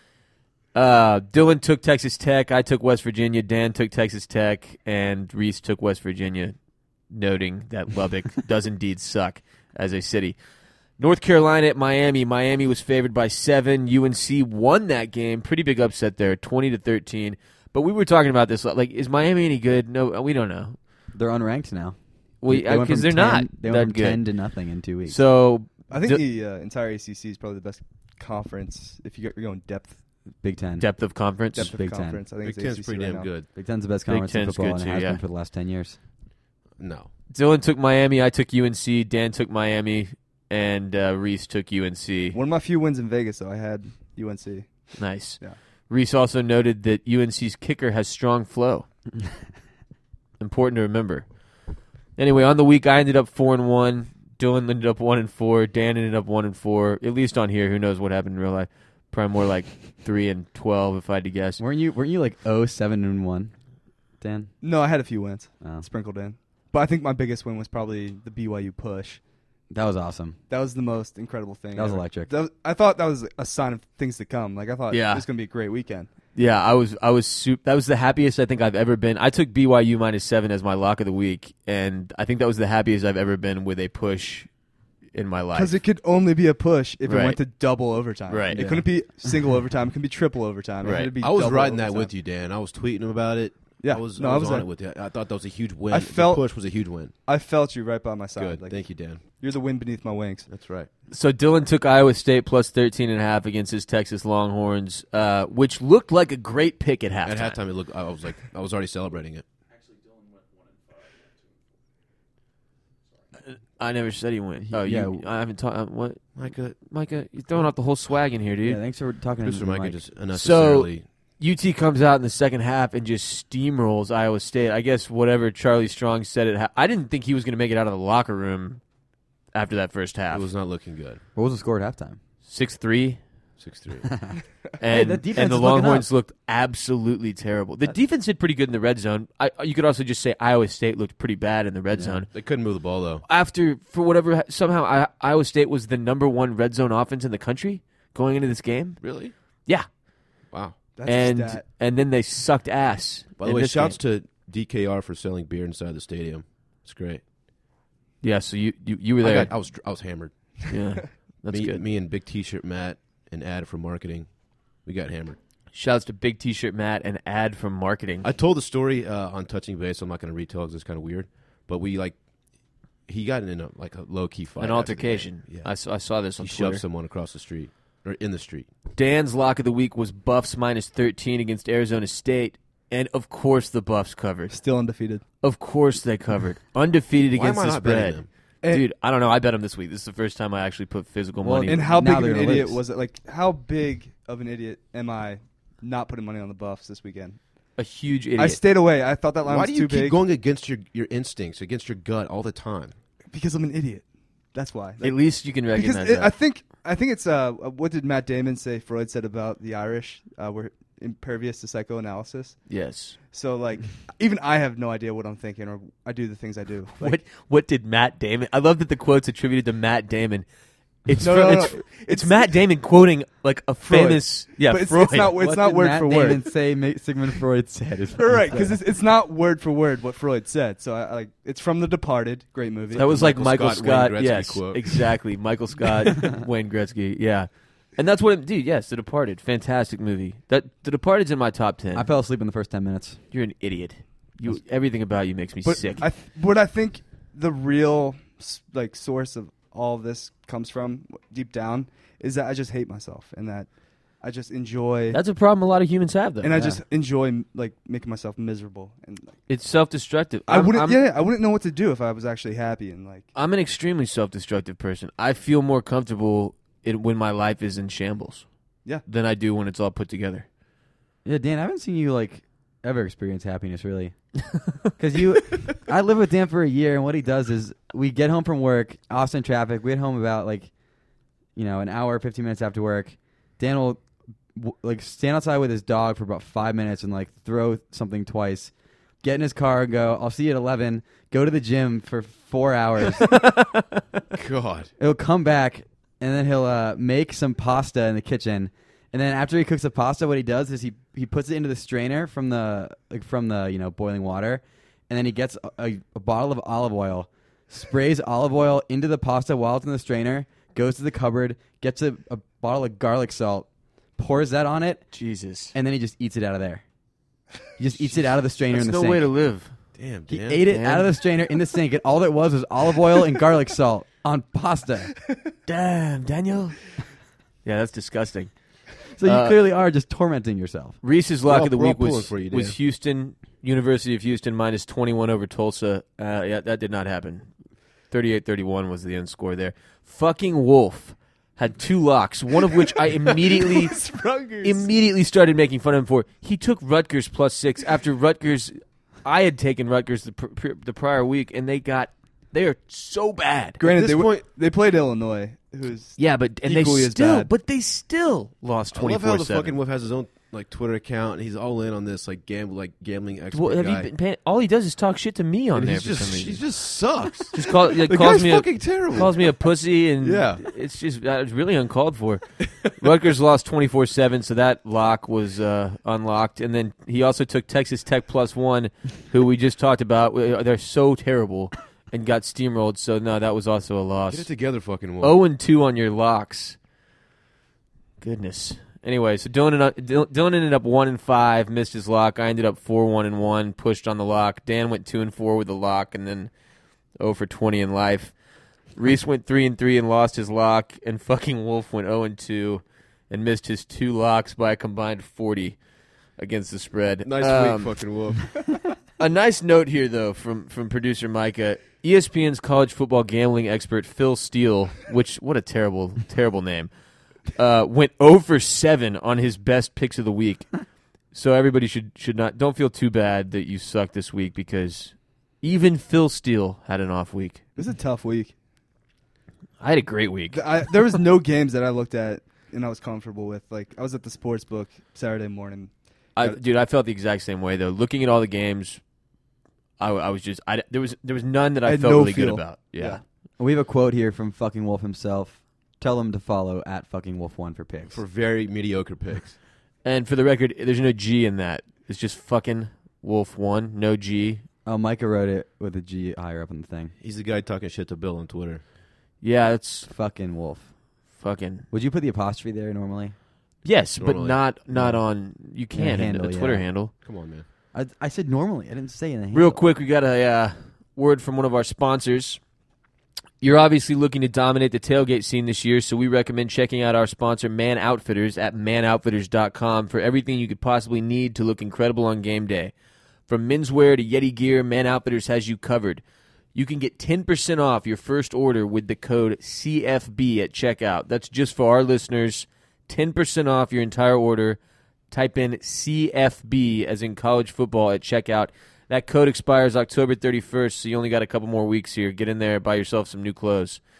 Speaker 1: Dylan took Texas Tech. I took West Virginia. Dan took Texas Tech, and Reese took West Virginia, noting that Lubbock does indeed suck as a city. North Carolina at Miami. Miami was favored by 7. UNC won that game. Pretty big upset there, 20-13. But we were talking about this. Like, is Miami any good? No, we don't know.
Speaker 3: They're unranked now.
Speaker 1: Because they're not
Speaker 3: They
Speaker 1: that
Speaker 3: went from
Speaker 1: good.
Speaker 3: 10 to nothing in 2 weeks.
Speaker 1: So
Speaker 4: I think the entire ACC is probably the best conference if you're going depth
Speaker 3: Big Ten.
Speaker 1: depth of conference.
Speaker 4: of
Speaker 3: Big Ten.
Speaker 4: conference. I think
Speaker 2: Big
Speaker 4: it's
Speaker 2: Ten's
Speaker 4: ACC
Speaker 2: pretty
Speaker 4: right
Speaker 2: damn
Speaker 4: now.
Speaker 2: good.
Speaker 3: Big Ten's the best
Speaker 1: Big
Speaker 3: conference in
Speaker 1: Ten's
Speaker 3: football,
Speaker 1: good
Speaker 3: and
Speaker 1: too,
Speaker 3: it has
Speaker 1: yeah.
Speaker 3: been for the last 10 years.
Speaker 2: No.
Speaker 1: Dylan took Miami. I took UNC. Dan took Miami. And Reese took UNC.
Speaker 4: One of my few wins in Vegas, though, I had UNC.
Speaker 1: Nice.
Speaker 4: Yeah.
Speaker 1: Reese also noted that UNC's kicker has strong flow. Important to remember. Anyway, on the week, I ended up 4-1. Dylan ended up 1-4. Dan ended up 1-4. At least on here, who knows what happened in real life? Probably more like 3-12, if I had to guess.
Speaker 3: Weren't you like 0-7-1, Dan?
Speaker 4: No, I had a few wins
Speaker 3: Oh.
Speaker 4: sprinkled in. But I think my biggest win was probably the BYU push.
Speaker 3: That was awesome.
Speaker 4: That was the most incredible thing.
Speaker 3: That was
Speaker 4: ever.
Speaker 3: electric.
Speaker 4: I thought that was a sign of things to come. Like I thought
Speaker 1: Yeah.
Speaker 4: it was going to be a great weekend.
Speaker 1: Yeah, I was that was the happiest I think I've ever been. I took BYU -7 as my lock of the week, and I think that was the happiest I've ever been with a push in my life.
Speaker 4: Because it could only be a push if
Speaker 1: Right.
Speaker 4: it went to double overtime.
Speaker 1: Right.
Speaker 4: It
Speaker 3: Yeah.
Speaker 4: couldn't be single overtime. It can be triple overtime. It
Speaker 1: Right.
Speaker 4: had to be
Speaker 2: I was
Speaker 4: double
Speaker 2: riding that
Speaker 4: overtime.
Speaker 2: with you, Dan. I was tweeting him about it.
Speaker 4: Yeah.
Speaker 2: I was
Speaker 4: No, I was
Speaker 2: on
Speaker 4: there.
Speaker 2: it with you. I thought that was a huge win.
Speaker 4: I felt-
Speaker 2: the push was a huge win.
Speaker 4: I felt you right by my side.
Speaker 2: Good.
Speaker 4: Like,
Speaker 2: Thank you, Dan.
Speaker 4: You're the wind beneath my wings.
Speaker 2: That's right.
Speaker 1: So Dylan took Iowa State plus 13.5 against his Texas Longhorns, which looked like a great pick at halftime.
Speaker 2: At halftime, it looked. I was already celebrating it.
Speaker 1: I never said he went. Oh,
Speaker 3: Yeah.
Speaker 1: I haven't talked. What,
Speaker 2: Micah,
Speaker 1: You're throwing out the whole swag in here, dude.
Speaker 3: Yeah, thanks for talking
Speaker 2: Mr.
Speaker 3: to
Speaker 2: Micah
Speaker 3: Mike.
Speaker 2: just unnecessarily.
Speaker 1: UT comes out in the second half and just steamrolls Iowa State. I guess whatever Charlie Strong said at I didn't think he was going to make it out of the locker room after that first half.
Speaker 2: It was not looking good.
Speaker 3: What was the score at halftime?
Speaker 1: 6-3.
Speaker 2: 6-3.
Speaker 1: And,
Speaker 3: that defense
Speaker 1: and the
Speaker 3: is looking
Speaker 1: Longhorns looked absolutely terrible. The defense did pretty good in the red zone. You could also just say Iowa State looked pretty bad in the red
Speaker 3: Yeah.
Speaker 1: zone.
Speaker 2: They couldn't move the ball though.
Speaker 1: For whatever, somehow Iowa State was the #1 red zone offense in the country going into this game.
Speaker 2: Really?
Speaker 1: Yeah.
Speaker 2: Wow.
Speaker 4: That's a stat.
Speaker 1: And then they sucked ass.
Speaker 2: By the way, shouts to DKR for selling beer inside the stadium. It's great.
Speaker 1: Yeah, so you were there.
Speaker 2: I was hammered.
Speaker 1: Yeah, that's good.
Speaker 2: Me and Big T-shirt Matt and Ad for marketing, we got hammered.
Speaker 1: Shouts to Big T-shirt Matt and Ad from marketing.
Speaker 2: I told the story on Touching Base. So I'm not going to retell because it's kind of weird. But he got in a low key fight,
Speaker 1: An
Speaker 2: after the game.
Speaker 1: altercation.
Speaker 2: Yeah,
Speaker 1: I saw this on
Speaker 2: he
Speaker 1: Twitter.
Speaker 2: shoved someone across the street or in the street.
Speaker 1: Dan's lock of the week was Buffs -13 against Arizona State, and of course the Buffs covered.
Speaker 4: Still undefeated.
Speaker 1: Of course they covered. Undefeated
Speaker 2: Why
Speaker 1: against
Speaker 2: am I
Speaker 1: the
Speaker 2: not betting
Speaker 1: spread.
Speaker 2: them?
Speaker 1: Dude, I don't know. I bet them this week. This is the first time I actually put physical
Speaker 3: Well,
Speaker 1: money.
Speaker 4: And how big
Speaker 3: Now
Speaker 4: of
Speaker 3: they're
Speaker 4: an
Speaker 3: gonna
Speaker 4: idiot
Speaker 3: lose.
Speaker 4: was it? Like, how big of an idiot am I not putting money on the Buffs this weekend?
Speaker 1: A huge idiot.
Speaker 4: I stayed away. I thought that line
Speaker 2: Why
Speaker 4: was
Speaker 2: do you
Speaker 4: too
Speaker 2: keep
Speaker 4: big
Speaker 2: going against your instincts, against your gut all the time?
Speaker 4: because I'm an idiot. That's why.
Speaker 1: At least you can
Speaker 4: Because
Speaker 1: recognize that.
Speaker 4: I think it's what did Matt Damon say Freud said about the Irish? We're impervious to psychoanalysis.
Speaker 1: Yes.
Speaker 4: So like even I have no idea what I'm thinking, or I do the things I do. Like,
Speaker 1: What did Matt Damon? I love that the quote's attributed to Matt Damon. It's
Speaker 4: No.
Speaker 1: it's Matt Damon quoting like a
Speaker 4: Freud.
Speaker 1: famous
Speaker 4: but
Speaker 1: Freud.
Speaker 4: it's not
Speaker 3: What
Speaker 4: not
Speaker 3: did
Speaker 4: word
Speaker 3: Matt
Speaker 4: for
Speaker 3: Damon
Speaker 4: word.
Speaker 3: say Sigmund Freud said? Is what
Speaker 4: Right,
Speaker 3: he
Speaker 4: because
Speaker 3: said.
Speaker 4: it's not word for word what Freud said. So I like it's from The Departed, great movie.
Speaker 1: That was like
Speaker 2: Michael
Speaker 1: Michael
Speaker 2: Scott,
Speaker 1: Scott.
Speaker 2: Wayne Gretzky
Speaker 1: Yes,
Speaker 2: quote.
Speaker 1: exactly. Michael Scott, Wayne Gretzky. Yeah, and that's what, dude. Yes, The Departed, fantastic movie. That The Departed's in my top 10.
Speaker 3: I fell asleep in the first 10 minutes.
Speaker 1: You're an idiot. Everything about you makes me
Speaker 4: But
Speaker 1: sick.
Speaker 4: what I think the real like source of all of this comes from deep down is that I just hate myself and that I just enjoy
Speaker 1: That's a problem a lot of humans have, though.
Speaker 4: and I just enjoy like making myself miserable and like,
Speaker 1: It's self-destructive.
Speaker 4: I wouldn't know what to do if I was actually happy and like
Speaker 1: I'm an extremely self-destructive person. I feel more comfortable when my life is in shambles.
Speaker 4: Yeah.
Speaker 1: Than I do when it's all put together.
Speaker 3: Yeah, Dan, I haven't seen you like ever experience happiness really. Because I lived with Dan for a year, and what he does is we get home from work, Austin traffic. We get home about like, an hour, 15 minutes after work. Dan will like stand outside with his dog for about 5 minutes and like throw something twice. Get in his car and go. I'll see you at 11. Go to the gym for 4 hours.
Speaker 2: God.
Speaker 3: He'll come back and then he'll make some pasta in the kitchen. And then after he cooks the pasta, what he does is he puts it into the strainer from the boiling water, and then he gets a bottle of olive oil, sprays olive oil into the pasta while it's in the strainer, goes to the cupboard, gets a bottle of garlic salt, pours that on it,
Speaker 1: Jesus.
Speaker 3: and then he just eats it out of there. He just eats it out of the strainer
Speaker 1: That's
Speaker 3: in the
Speaker 1: no
Speaker 3: sink.
Speaker 1: way to live.
Speaker 2: Damn,
Speaker 3: He
Speaker 2: Dan.
Speaker 3: ate it
Speaker 1: Dan.
Speaker 3: out of the strainer in the sink, and all it was olive oil and garlic salt on pasta.
Speaker 1: Damn, Daniel. Yeah, that's disgusting.
Speaker 3: So you clearly are just tormenting yourself.
Speaker 1: Reese's lock of the
Speaker 2: we're all
Speaker 1: week
Speaker 2: pulling
Speaker 1: was
Speaker 2: for you, Dan.
Speaker 1: was Houston, University of Houston minus 21 over Tulsa. Yeah, that did not happen. 38-31 was the end score there. Fucking Wolf had 2 locks, one of which I immediately started making fun of him for. He took Rutgers +6 after Rutgers. I had taken Rutgers the prior week, and they are so bad.
Speaker 4: granted
Speaker 2: this point-
Speaker 4: they played Illinois, who's
Speaker 1: Yeah, but
Speaker 4: equally as bad.
Speaker 1: they still lost
Speaker 2: I love how the
Speaker 1: 24-7.
Speaker 2: fucking Wolf has his own like Twitter account, and he's all in on this like gambling expert
Speaker 1: Well, have
Speaker 2: guy.
Speaker 1: you been paying? All he does is talk shit to me on
Speaker 2: And
Speaker 1: there
Speaker 2: he's
Speaker 1: for some
Speaker 2: just
Speaker 1: reason.
Speaker 2: he just sucks.
Speaker 1: Just calls
Speaker 2: the
Speaker 1: calls
Speaker 2: guy's
Speaker 1: me
Speaker 2: fucking terrible.
Speaker 1: calls me a pussy, and
Speaker 2: Yeah.
Speaker 1: it's just it's really uncalled for. Rutgers lost 24-7, so that lock was unlocked, and then he also took Texas Tech +1, who we just talked about. They're so terrible and got steamrolled. So no, that was also a loss.
Speaker 2: Get it together, fucking Wolf.
Speaker 1: 0-2 on your locks. Goodness. Anyway, so Dylan ended up 1-5, missed his lock. I ended up 4-1-1, pushed on the lock. Dan went 2-4 with the lock, and then 0-20 in life. Reese went 3-3 and lost his lock, and fucking Wolf went 0-2 and missed his 2 locks by a combined 40 against the spread.
Speaker 2: Nice week, fucking Wolf.
Speaker 1: A nice note here, though, from producer Micah. ESPN's college football gambling expert Phil Steele, what a terrible, terrible name, went 0-7 on his best picks of the week. So everybody should don't feel too bad that you suck this week, because even Phil Steele had an off week.
Speaker 4: it was a tough week.
Speaker 1: I had a great week.
Speaker 4: There was no games that I looked at and I was comfortable with. Like I was at the sports book Saturday morning.
Speaker 1: Dude, I felt the exact same way though. Looking at all the games, I was just there was none that I
Speaker 4: had
Speaker 1: felt
Speaker 4: no
Speaker 1: really good
Speaker 4: feel.
Speaker 1: about. Yeah.
Speaker 3: We have a quote here from fucking Wolf himself. Tell him to follow at fucking Wolf1 for picks.
Speaker 2: For very mediocre picks.
Speaker 1: And for the record, there's no G in that. It's just fucking Wolf1, no G.
Speaker 3: Oh, Micah wrote it with a G higher up on the thing.
Speaker 2: He's the guy talking shit to Bill on Twitter.
Speaker 1: Yeah, it's
Speaker 3: Fucking Wolf.
Speaker 1: fucking
Speaker 3: Would you put the apostrophe there normally?
Speaker 1: yes, but
Speaker 2: Normally.
Speaker 1: not on. You can't
Speaker 3: handle,
Speaker 1: a Twitter
Speaker 3: yeah.
Speaker 1: handle.
Speaker 2: Come on, man.
Speaker 3: I said normally. I didn't say anything.
Speaker 1: Real quick, we got a word from one of our sponsors. You're obviously looking to dominate the tailgate scene this year, so we recommend checking out our sponsor, Man Outfitters, at manoutfitters.com for everything you could possibly need to look incredible on game day. From menswear to Yeti gear, Man Outfitters has you covered. You can get 10% off your first order with the code CFB at checkout. That's just for our listeners. 10% off your entire order. Type in CFB, as in college football, at checkout. That code expires October 31st, so you only got a couple more weeks here. Get in there, buy yourself some new clothes.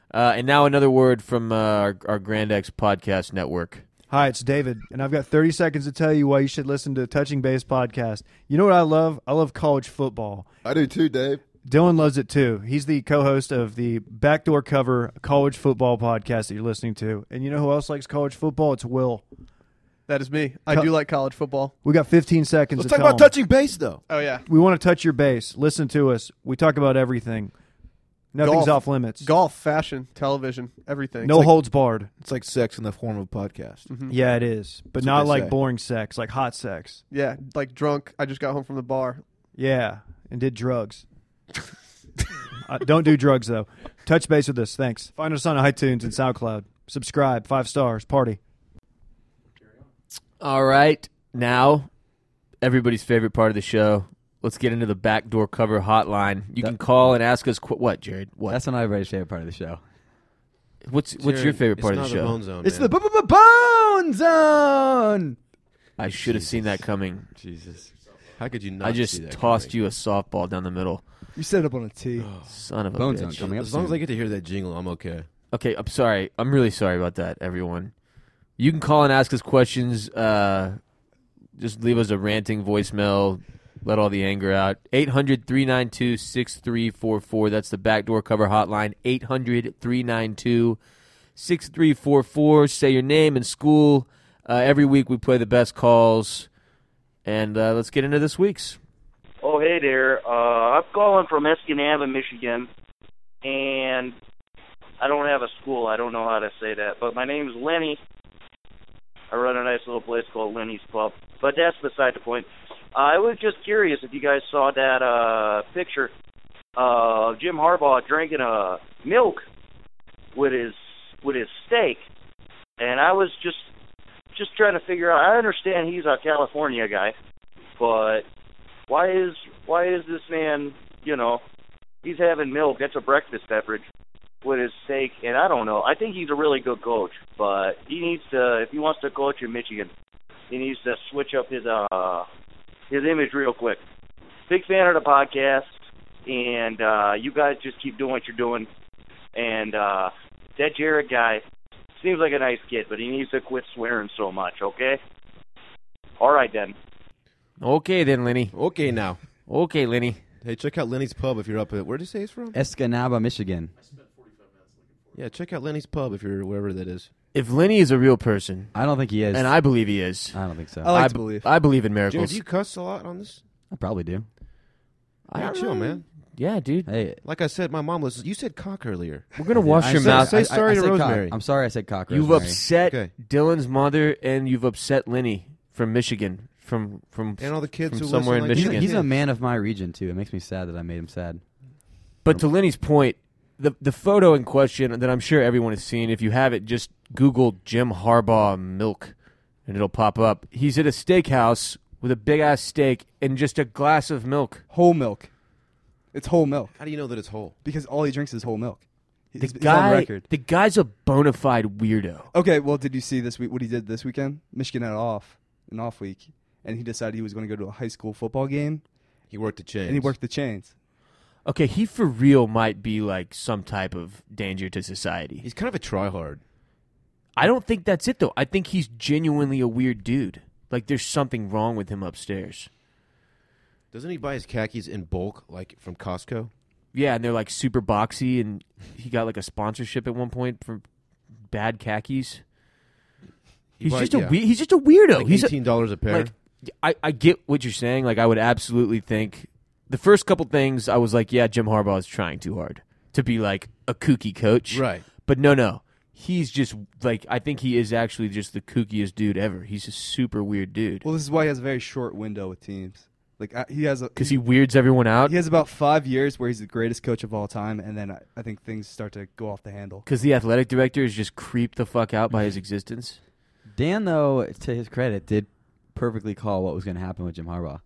Speaker 1: And now another word from our Grand X podcast network.
Speaker 5: Hi, it's David, and I've got 30 seconds to tell you why you should listen to Touching Base podcast. You know what I love? I love college football.
Speaker 2: I do too, Dave.
Speaker 5: Dylan loves it too. He's the co-host of the Backdoor Cover college football podcast that you're listening to. And you know who else likes college football? It's Will.
Speaker 6: That is me. I do like college football.
Speaker 5: We got 15 seconds
Speaker 2: Let's
Speaker 5: to
Speaker 2: talk
Speaker 5: tell
Speaker 2: about
Speaker 5: 'em.
Speaker 2: touching base, though.
Speaker 6: Oh, yeah.
Speaker 5: We want to touch your base. Listen to us. We talk about everything. Nothing's
Speaker 6: Golf.
Speaker 5: off limits.
Speaker 6: Golf, fashion, television, everything.
Speaker 5: No holds barred.
Speaker 2: It's like sex in the form of a podcast.
Speaker 6: Mhm.
Speaker 5: Yeah, it is. But
Speaker 2: That's
Speaker 5: not
Speaker 2: what they
Speaker 5: like
Speaker 2: say.
Speaker 5: boring sex, like hot sex.
Speaker 6: Yeah, like drunk. I just got home from the bar.
Speaker 5: Yeah, and did drugs. Don't do drugs, though. Touch base with us. Thanks. Find us on iTunes and SoundCloud. Subscribe. 5 stars. Party.
Speaker 1: All right, now everybody's favorite part of the show. Let's get into the Backdoor Cover hotline. You can call and ask us what, Jared? What?
Speaker 3: That's not everybody's favorite part of the show.
Speaker 1: What's your favorite part of the show?
Speaker 2: Bone Zone,
Speaker 3: It's
Speaker 2: man.
Speaker 3: the Bone Zone.
Speaker 1: I should have seen that coming.
Speaker 3: Jesus.
Speaker 2: How could you not?
Speaker 1: I
Speaker 2: see
Speaker 1: just
Speaker 2: that
Speaker 1: tossed
Speaker 2: coming?
Speaker 1: you a softball down the middle.
Speaker 4: You set it up on a tee.
Speaker 1: Son of a
Speaker 3: Bone
Speaker 1: bitch.
Speaker 3: Zone coming up
Speaker 2: As long as
Speaker 3: soon.
Speaker 2: I get to hear that jingle, I'm okay.
Speaker 1: Okay, I'm sorry. I'm really sorry about that, everyone. You can call and ask us questions. Just leave us a ranting voicemail. Let all the anger out. 800-392-6344. That's the Backdoor Cover hotline. 800-392-6344. Say your name and school. Every week we play the best calls. And let's get into this week's.
Speaker 8: Oh, hey there. I'm calling from Escanaba, Michigan, and I don't have a school. I don't know how to say that, but my name's Lenny. I run a nice little place called Lenny's Pub, but that's beside the point. I was just curious if you guys saw that picture of Jim Harbaugh drinking milk with his steak, and I was just trying to figure out. I understand he's a California guy, but why is this man, he's having milk, that's a breakfast beverage, with his steak, and I don't know. I think he's a really good coach, but he needs to, if he wants to coach in Michigan, he needs to switch up his image real quick. Big fan of the podcast, and you guys just keep doing what you're doing. And that Jared guy seems like a nice kid, but he needs to quit swearing so much, okay? All right, then.
Speaker 1: Okay, then, Lenny.
Speaker 2: Okay, now.
Speaker 1: Okay, Lenny.
Speaker 2: Hey, check out Lenny's Pub if you're up at... Where did you say he's from?
Speaker 3: Escanaba, Michigan.
Speaker 2: Yeah, check out Lenny's Pub if you're wherever that is.
Speaker 1: If Lenny is a real person,
Speaker 3: I don't think he is.
Speaker 1: and I believe he is,
Speaker 3: I don't think so.
Speaker 4: I like to believe.
Speaker 1: I believe in
Speaker 2: Jared,
Speaker 1: miracles.
Speaker 2: do you cuss a lot on this?
Speaker 3: I probably do.
Speaker 2: Yeah, chill, man.
Speaker 1: Yeah, dude.
Speaker 3: Hey,
Speaker 2: Like I said, my mom listens. You said cock earlier.
Speaker 1: We're going to wash
Speaker 3: I
Speaker 1: your
Speaker 3: said-
Speaker 1: mouth.
Speaker 2: Say sorry to
Speaker 3: said cock.
Speaker 2: Rosemary.
Speaker 3: I'm sorry I said cock.
Speaker 1: You've
Speaker 3: Rosemary.
Speaker 1: upset
Speaker 2: Okay.
Speaker 1: Dylan's mother, and you've upset Lenny from Michigan, from
Speaker 2: And all the kids
Speaker 1: from
Speaker 2: who
Speaker 1: somewhere
Speaker 2: listen
Speaker 1: in
Speaker 2: like
Speaker 1: Michigan.
Speaker 3: He's a man of my region, too. It makes me sad that I made him sad.
Speaker 1: But to Lenny's point, the photo in question that I'm sure everyone has seen, if you haven't, just Google Jim Harbaugh milk, and it'll pop up. He's at a steakhouse with a big-ass steak and just a glass of milk.
Speaker 4: Whole milk. It's whole milk
Speaker 2: How do you know that it's whole?
Speaker 4: because all he drinks is whole milk.
Speaker 1: The
Speaker 4: He's on
Speaker 1: guy,
Speaker 4: record.
Speaker 1: the guy's a bona fide weirdo.
Speaker 4: Okay, well, did you see this week what he did this weekend? Michigan had an off week, and he decided he was going to go to a high school football game,
Speaker 2: He worked the chains.
Speaker 4: and he worked the chains.
Speaker 1: Okay, he for real might be like some type of danger to society.
Speaker 2: He's kind of a tryhard.
Speaker 1: I don't think that's it, though. I think he's genuinely a weird dude. Like, there's something wrong with him upstairs.
Speaker 2: Doesn't he buy his khakis in bulk, like from Costco?
Speaker 1: Yeah, and they're like super boxy, and he got like a sponsorship at one point for bad khakis. He's
Speaker 2: buys-
Speaker 1: just a
Speaker 2: yeah.
Speaker 1: he's just a weirdo.
Speaker 2: Like
Speaker 1: he's
Speaker 2: $18 a pair.
Speaker 1: like I get what you're saying. Like I would absolutely think the first couple things I was like, yeah, Jim Harbaugh is trying too hard to be like a kooky coach.
Speaker 2: Right.
Speaker 1: But no. He's just like I think he is actually just the kookiest dude ever. He's a super weird dude.
Speaker 4: Well, this is why he has a very short window with teams. Like he has a
Speaker 1: Because he weirds everyone out.
Speaker 4: he has about 5 years where he's the greatest coach of all time, and then I think things start to go off the handle.
Speaker 1: Because the athletic director is just creeped the fuck out by his existence.
Speaker 3: Dan, though, to his credit, did perfectly call what was going to happen with Jim Harbaugh.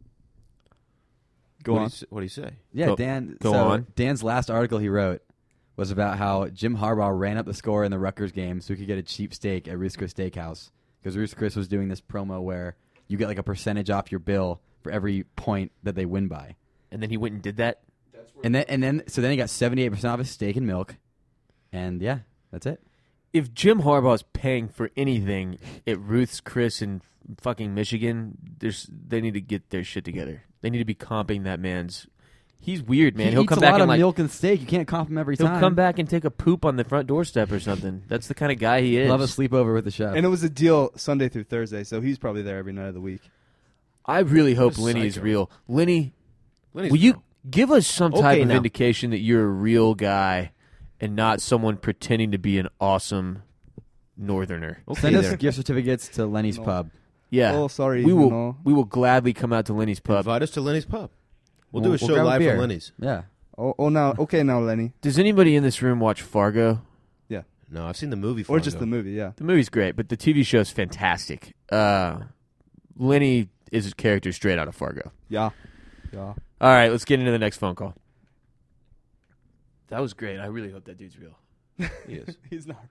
Speaker 4: Go on.
Speaker 2: What do you say?
Speaker 3: Yeah,
Speaker 1: Go-
Speaker 3: Dan.
Speaker 1: go
Speaker 3: so
Speaker 1: on.
Speaker 3: Dan's last article he wrote was about how Jim Harbaugh ran up the score in the Rutgers game so he could get a cheap steak at Ruth's Chris Steakhouse because Ruth's Chris was doing this promo where you get like a percentage off your bill for every point that they win by.
Speaker 1: And then he went and did that.
Speaker 3: And then he got 78% off his steak and milk. And yeah, that's it.
Speaker 1: If Jim Harbaugh's paying for anything at Ruth's Chris in fucking Michigan, they need to get their shit together. They need to be comping that man's. He's weird, man.
Speaker 3: He
Speaker 1: He'll
Speaker 3: eats
Speaker 1: come
Speaker 3: a
Speaker 1: back
Speaker 3: lot
Speaker 1: and
Speaker 3: of
Speaker 1: like
Speaker 3: milk and steak. You can't comp him every
Speaker 1: he'll
Speaker 3: time.
Speaker 1: come back and take a poop on the front doorstep or something. That's the kind of guy he is.
Speaker 3: Love a sleepover with the chef.
Speaker 4: And it was a deal Sunday through Thursday, so he's probably there every night of the week.
Speaker 1: I really hope
Speaker 2: What a
Speaker 1: Lenny is
Speaker 2: psycho.
Speaker 1: real. Lenny,
Speaker 2: Lenny's
Speaker 1: will you
Speaker 2: real.
Speaker 1: give us some type
Speaker 3: Okay,
Speaker 1: of
Speaker 3: now.
Speaker 1: indication that you're a real guy and not someone pretending to be an awesome northerner?
Speaker 3: Send us
Speaker 2: there.
Speaker 3: gift certificates to Lenny's
Speaker 4: No.
Speaker 3: Pub.
Speaker 1: Yeah.
Speaker 4: Oh, sorry.
Speaker 1: we will
Speaker 4: no.
Speaker 1: we will gladly come out to Lenny's pub.
Speaker 2: Invite us to Lenny's Pub. We'll do a
Speaker 3: We'll
Speaker 2: show
Speaker 3: grab a
Speaker 2: live
Speaker 3: beer.
Speaker 2: from Lenny's.
Speaker 3: Yeah.
Speaker 4: Oh, now, okay, now, Lenny.
Speaker 1: Does anybody in this room watch Fargo?
Speaker 2: No, I've seen the movie.
Speaker 4: Or just
Speaker 2: Fargo.
Speaker 4: the movie, yeah.
Speaker 1: The movie's great, but the TV show's fantastic. Lenny is a character straight out of Fargo.
Speaker 4: Yeah.
Speaker 1: All right, let's get into the next phone call. That was great. I really hope that dude's real.
Speaker 2: He is.
Speaker 4: He's not.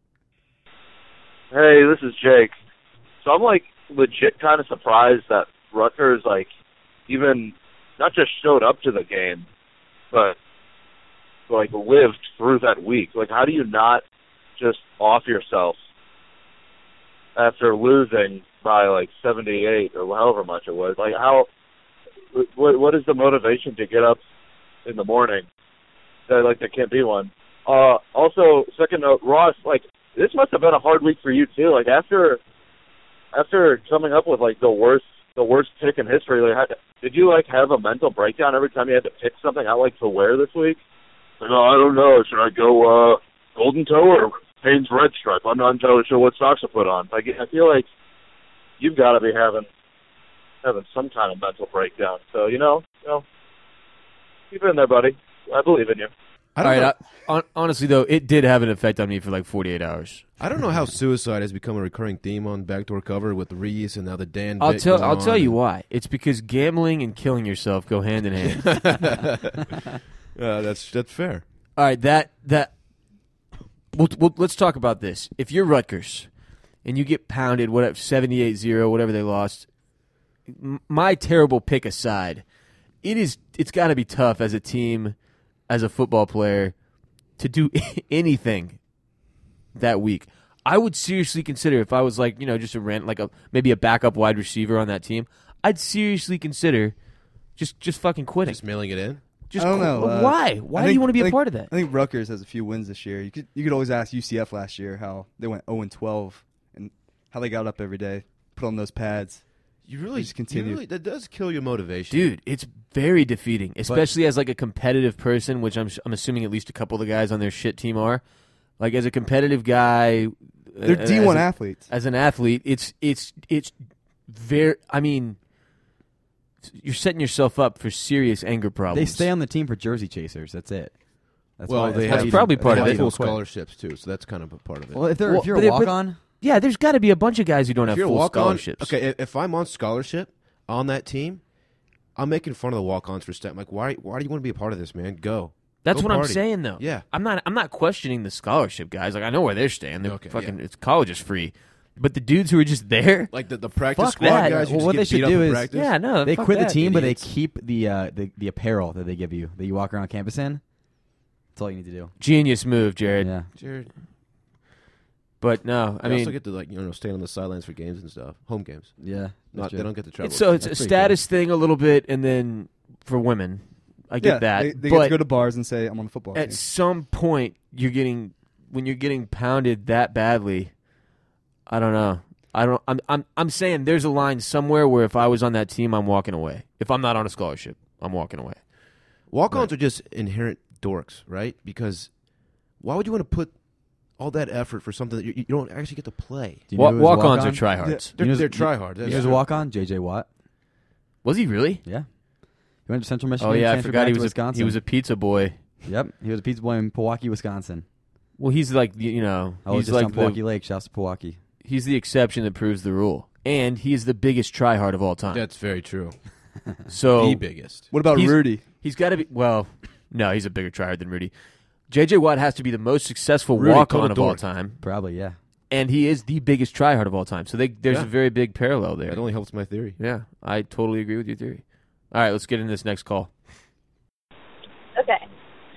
Speaker 8: Hey, this is Jake. So I'm like legit kind of surprised that Rutgers like even not just showed up to the game, but like lived through that week. Like, how do you not just off yourself after losing by like 78 or however much it was? Like, how? What is the motivation to get up in the morning? That like there can't be one. Also, second note, Ross, like this must have been a hard week for you too. Like after coming up with like the worst pick in history, like did you like have a mental breakdown every time you had to pick something out like to wear this week? Like, oh, I don't know. Should I go golden toe or Hanes red stripe? I'm not entirely sure what socks to put on. Like I feel like you've got to be having some kind of mental breakdown. So you know, keep it in there, buddy. I believe in you.
Speaker 2: I
Speaker 1: All
Speaker 2: don't know.
Speaker 1: right, honestly though, it did have an effect on me for like 48 hours.
Speaker 2: I don't know how suicide has become a recurring theme on Backdoor Cover with Reese and now the Dan.
Speaker 1: I'll
Speaker 2: bit
Speaker 1: tell
Speaker 2: going
Speaker 1: you
Speaker 2: on.
Speaker 1: why. It's because gambling and killing yourself go hand in hand.
Speaker 2: That's fair.
Speaker 1: All right, let's talk about this. If you're Rutgers and you get pounded, 78-0, whatever they lost, my terrible pick aside, it's got to be tough as a team, as a football player, to do anything that week. I would seriously consider, if I was like, just maybe a backup wide receiver on that team, I'd seriously consider just fucking quitting.
Speaker 2: Just mailing it in.
Speaker 1: Just
Speaker 4: I don't know.
Speaker 1: Why? Why do you want to be a part of that?
Speaker 4: I think Rutgers has a few wins this year. You could always ask UCF last year how they went 0-12 and how they got up every day, put on those pads.
Speaker 2: You really
Speaker 4: Just continue.
Speaker 2: that does kill your motivation,
Speaker 1: Dude, it's very defeating, especially as like a competitive person, which I'm assuming at least a couple of the guys on their shit team are. Like as a competitive guy,
Speaker 4: They're D1 athletes.
Speaker 1: As an athlete, it's very. I mean, you're setting yourself up for serious anger problems.
Speaker 3: They stay on the team for jersey chasers. That's it. That's
Speaker 2: Well,
Speaker 3: why,
Speaker 2: they
Speaker 3: that's
Speaker 2: have
Speaker 1: probably part
Speaker 2: they
Speaker 1: of
Speaker 2: have
Speaker 1: it.
Speaker 2: full
Speaker 3: Quit.
Speaker 2: scholarships too, so that's kind of a part of it.
Speaker 3: Well, if
Speaker 1: Well,
Speaker 3: you're
Speaker 1: but
Speaker 3: a
Speaker 1: they-
Speaker 3: walk on,
Speaker 1: Yeah, there's got to be a bunch of guys who don't
Speaker 2: if
Speaker 1: have
Speaker 2: you're a
Speaker 1: full
Speaker 2: walk-on,
Speaker 1: scholarships.
Speaker 2: okay, if I'm on scholarship on that team, I'm making fun of the walk-ons for step. Like, why do you want to be a part of this, man? Go.
Speaker 1: That's
Speaker 2: Go
Speaker 1: what I'm
Speaker 2: party.
Speaker 1: saying, though.
Speaker 2: Yeah.
Speaker 1: I'm not questioning the scholarship guys. Like I know where they're staying. They're
Speaker 2: Okay,
Speaker 1: fucking.
Speaker 2: yeah.
Speaker 1: It's college is free, but the dudes who are just there.
Speaker 2: Like the practice
Speaker 1: Fuck
Speaker 2: squad
Speaker 1: that.
Speaker 2: guys. who
Speaker 3: Well,
Speaker 2: just
Speaker 3: what
Speaker 2: get
Speaker 3: they should
Speaker 2: beat up
Speaker 3: do
Speaker 2: in
Speaker 3: is-
Speaker 2: practice.
Speaker 1: Yeah, no,
Speaker 3: they
Speaker 1: fuck
Speaker 3: quit the
Speaker 1: that,
Speaker 3: team, but they
Speaker 1: idiots.
Speaker 3: keep the apparel that they give you that you walk around campus in. That's all you need to do.
Speaker 1: Genius move, Jared.
Speaker 3: Yeah.
Speaker 2: Jared,
Speaker 1: But no, I
Speaker 2: they
Speaker 1: mean,
Speaker 2: also get to stand on the sidelines for games and stuff, home games.
Speaker 3: Yeah.
Speaker 2: Not they don't get to travel.
Speaker 1: it's a
Speaker 3: That's pretty
Speaker 1: status thing a little bit, and then for women, I get that.
Speaker 4: They get
Speaker 1: but
Speaker 4: to go to bars and say, I'm on the football
Speaker 1: at
Speaker 4: team.
Speaker 1: some point, when you're getting pounded that badly, I don't know. I'm saying there's a line somewhere where if I was on that team, I'm walking away. If I'm not on a scholarship, I'm walking away.
Speaker 2: Walk-ons are just inherent dorks, right? Because why would you want to put all that effort for something that you don't actually get to play?
Speaker 3: Do you know who was a
Speaker 1: Walk-ons are
Speaker 3: walk-on?
Speaker 1: tryhards.
Speaker 2: They're,
Speaker 3: You know-
Speaker 2: they're tryhard.
Speaker 3: You know who's a walk-on? J.J. Watt.
Speaker 1: Was he really?
Speaker 3: Yeah. He went to Central Michigan.
Speaker 1: Oh yeah, I
Speaker 3: transferred
Speaker 1: forgot
Speaker 3: back
Speaker 1: he
Speaker 3: to
Speaker 1: was
Speaker 3: Wisconsin.
Speaker 1: he was a pizza boy.
Speaker 3: Yep. He was a pizza boy in Pewaukee, Wisconsin.
Speaker 1: Well, he's like
Speaker 3: I was
Speaker 1: he's
Speaker 3: just
Speaker 1: like
Speaker 3: on Pewaukee Lake. Shouts to Pewaukee.
Speaker 1: he's the exception that proves the rule, and he's the biggest tryhard of all time.
Speaker 2: That's very true.
Speaker 1: So
Speaker 2: The biggest.
Speaker 4: What about
Speaker 1: he's-
Speaker 4: Rudy?
Speaker 1: he's got to be. Well, no, he's a bigger tryhard than Rudy. J.J. Watt has to be the most successful
Speaker 2: Rudy,
Speaker 1: walk-on
Speaker 2: total
Speaker 1: of all
Speaker 2: dork.
Speaker 1: time,
Speaker 3: Probably, yeah.
Speaker 1: and he is the biggest tryhard of all time. So there's
Speaker 2: Yeah.
Speaker 1: a very big parallel there.
Speaker 2: That only helps my theory.
Speaker 1: Yeah, I totally agree with your theory. All right, let's get into this next call.
Speaker 9: Okay.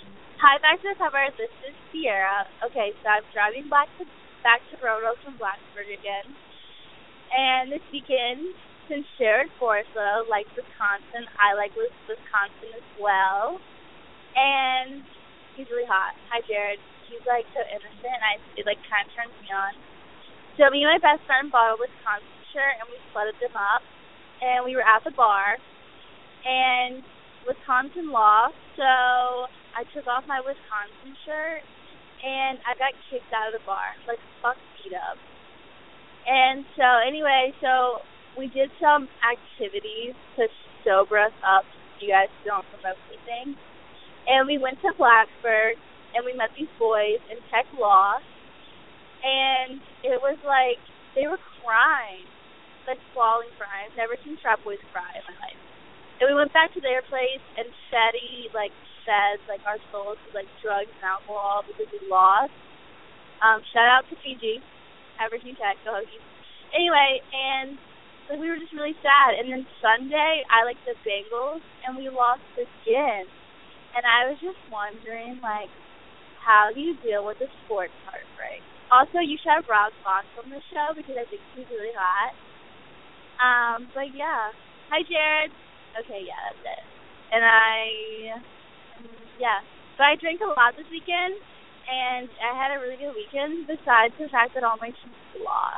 Speaker 9: Hi, Back to the Cover. This is Sierra. Okay, so I'm driving back to Roanoke from Blacksburg again. And this weekend, since Jared Forza likes Wisconsin, I like Wisconsin as well. And he's really hot. Hi, Jared. He's, like, so innocent, and it kind of turns me on. So me and my best friend bought a Wisconsin shirt, and we slutted them up. And we were at the bar, and Wisconsin lost, so I took off my Wisconsin shirt, and I got kicked out of the bar. Like, fuck beat-up. And so, anyway, we did some activities to sober us up so you guys don't promote anything. And we went to Blacksburg, and we met these boys, and Tech lost. And it was like, they were crying, like bawling crying. I've never seen frat boys cry in my life. And we went back to their place, and Fetty, fed, our souls with, drugs and alcohol because we lost. Shout out to Fiji. Virginia Tech, go Hokies. Anyway, and we were just really sad. And then Sunday, I liked the Bengals, and we lost again. And I was just wondering, how do you deal with the sports heartbreak? Also, you should have Rob Fox on the show because I think he's really hot. But yeah. Hi, Jared. Okay, yeah, that's it. And But I drank a lot this weekend, and I had a really good weekend besides the fact that all my teams lost.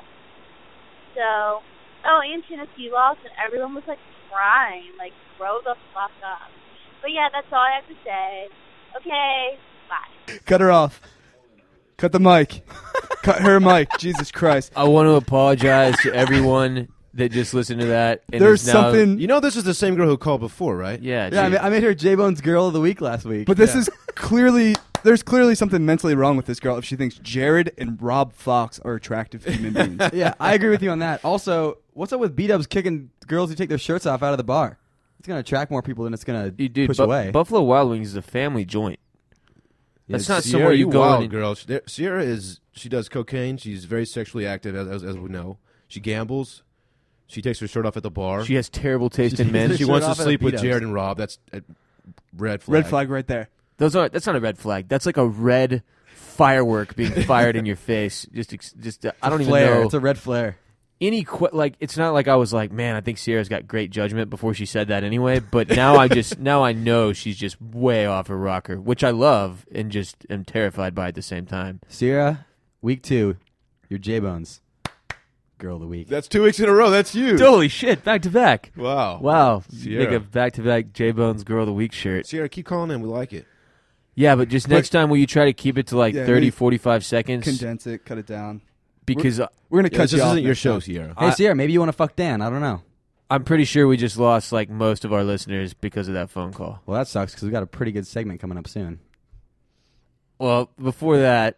Speaker 9: So, and Tennessee lost, and everyone was, crying. Grow the fuck up. But yeah, that's all I have to say. Okay, bye.
Speaker 4: Cut her off. Cut the mic. Cut her mic. Jesus Christ.
Speaker 1: I want to apologize to everyone that just listened to that. And
Speaker 4: There's
Speaker 1: is now,
Speaker 4: something.
Speaker 2: You know this is the same girl who called before, right?
Speaker 1: Yeah,
Speaker 3: Yeah, I made her J-Bone's Girl of the Week last week.
Speaker 4: But this is clearly. There's clearly something mentally wrong with this girl if she thinks Jared and Rob Fox are attractive human beings.
Speaker 3: Yeah, I agree with you on that. Also, what's up with beat-ups kicking girls who take their shirts off out of the bar? It's going to attract more people than it's going to push away.
Speaker 1: Buffalo Wild Wings is a family joint. That's not
Speaker 2: Sierra,
Speaker 1: somewhere you go
Speaker 2: wild
Speaker 1: in.
Speaker 2: Girl. Sierra she does cocaine. She's very sexually active, as we know. She gambles. She takes her shirt off at the bar.
Speaker 1: She has terrible taste in men.
Speaker 2: She wants to sleep with Jared and Rob. That's a red flag.
Speaker 4: Red flag right there.
Speaker 1: That's not a red flag. That's like a red firework being fired in your face. I don't even know.
Speaker 3: It's a red flare.
Speaker 1: It's not like I was like, man, I think Sierra's got great judgment before she said that anyway. But now I know she's just way off her rocker, which I love and just am terrified by at the same time.
Speaker 3: Sierra, week 2, your J-Bones Girl of the Week.
Speaker 2: That's 2 weeks in a row. That's you.
Speaker 1: Holy shit, back to back.
Speaker 2: Wow.
Speaker 1: Make a back-to-back J-Bones Girl of the Week shirt.
Speaker 2: Sierra, keep calling in. We like it.
Speaker 1: Yeah, but next time, will you try to keep it to 30, 45 seconds?
Speaker 4: Condense it, cut it down.
Speaker 1: Because
Speaker 4: we're going to cut you off.
Speaker 2: This isn't your show, Sierra.
Speaker 3: Hey, Sierra, maybe you want to fuck Dan. I don't know.
Speaker 1: I'm pretty sure we just lost most of our listeners because of that phone call.
Speaker 3: Well, that sucks because we got a pretty good segment coming up soon.
Speaker 1: Well, before that,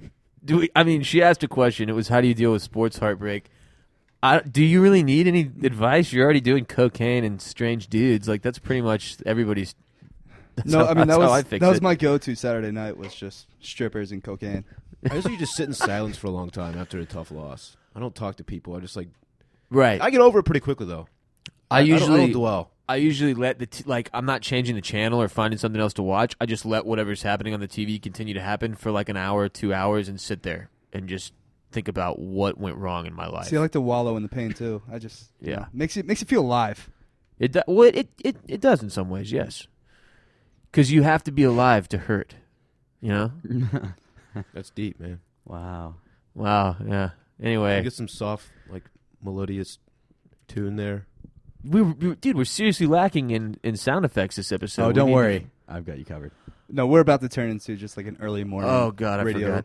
Speaker 1: she asked a question. It was, how do you deal with sports heartbreak? Do you really need any advice? You're already doing cocaine and strange dudes. That's pretty much everybody's.
Speaker 4: That was my go-to Saturday night was just strippers and cocaine.
Speaker 2: I usually just sit in silence for a long time after a tough loss. I don't talk to people. I just
Speaker 1: right.
Speaker 2: I get over it pretty quickly though. I don't dwell.
Speaker 1: I usually let I'm not changing the channel or finding something else to watch. I just let whatever's happening on the TV continue to happen for an hour, 2 hours, and sit there and just think about what went wrong in my life.
Speaker 4: See, I like to wallow in the pain too. I just makes you feel alive.
Speaker 1: It does in some ways, yes. Because you have to be alive to hurt, you know.
Speaker 2: That's deep, man.
Speaker 3: Wow.
Speaker 1: Yeah. Anyway,
Speaker 2: get some soft, melodious tune there.
Speaker 1: We're seriously lacking in sound effects this episode.
Speaker 3: Oh, don't worry, I've got you covered.
Speaker 4: No, we're about to turn into just an early morning.
Speaker 1: Oh God,
Speaker 4: radio.
Speaker 1: I forgot.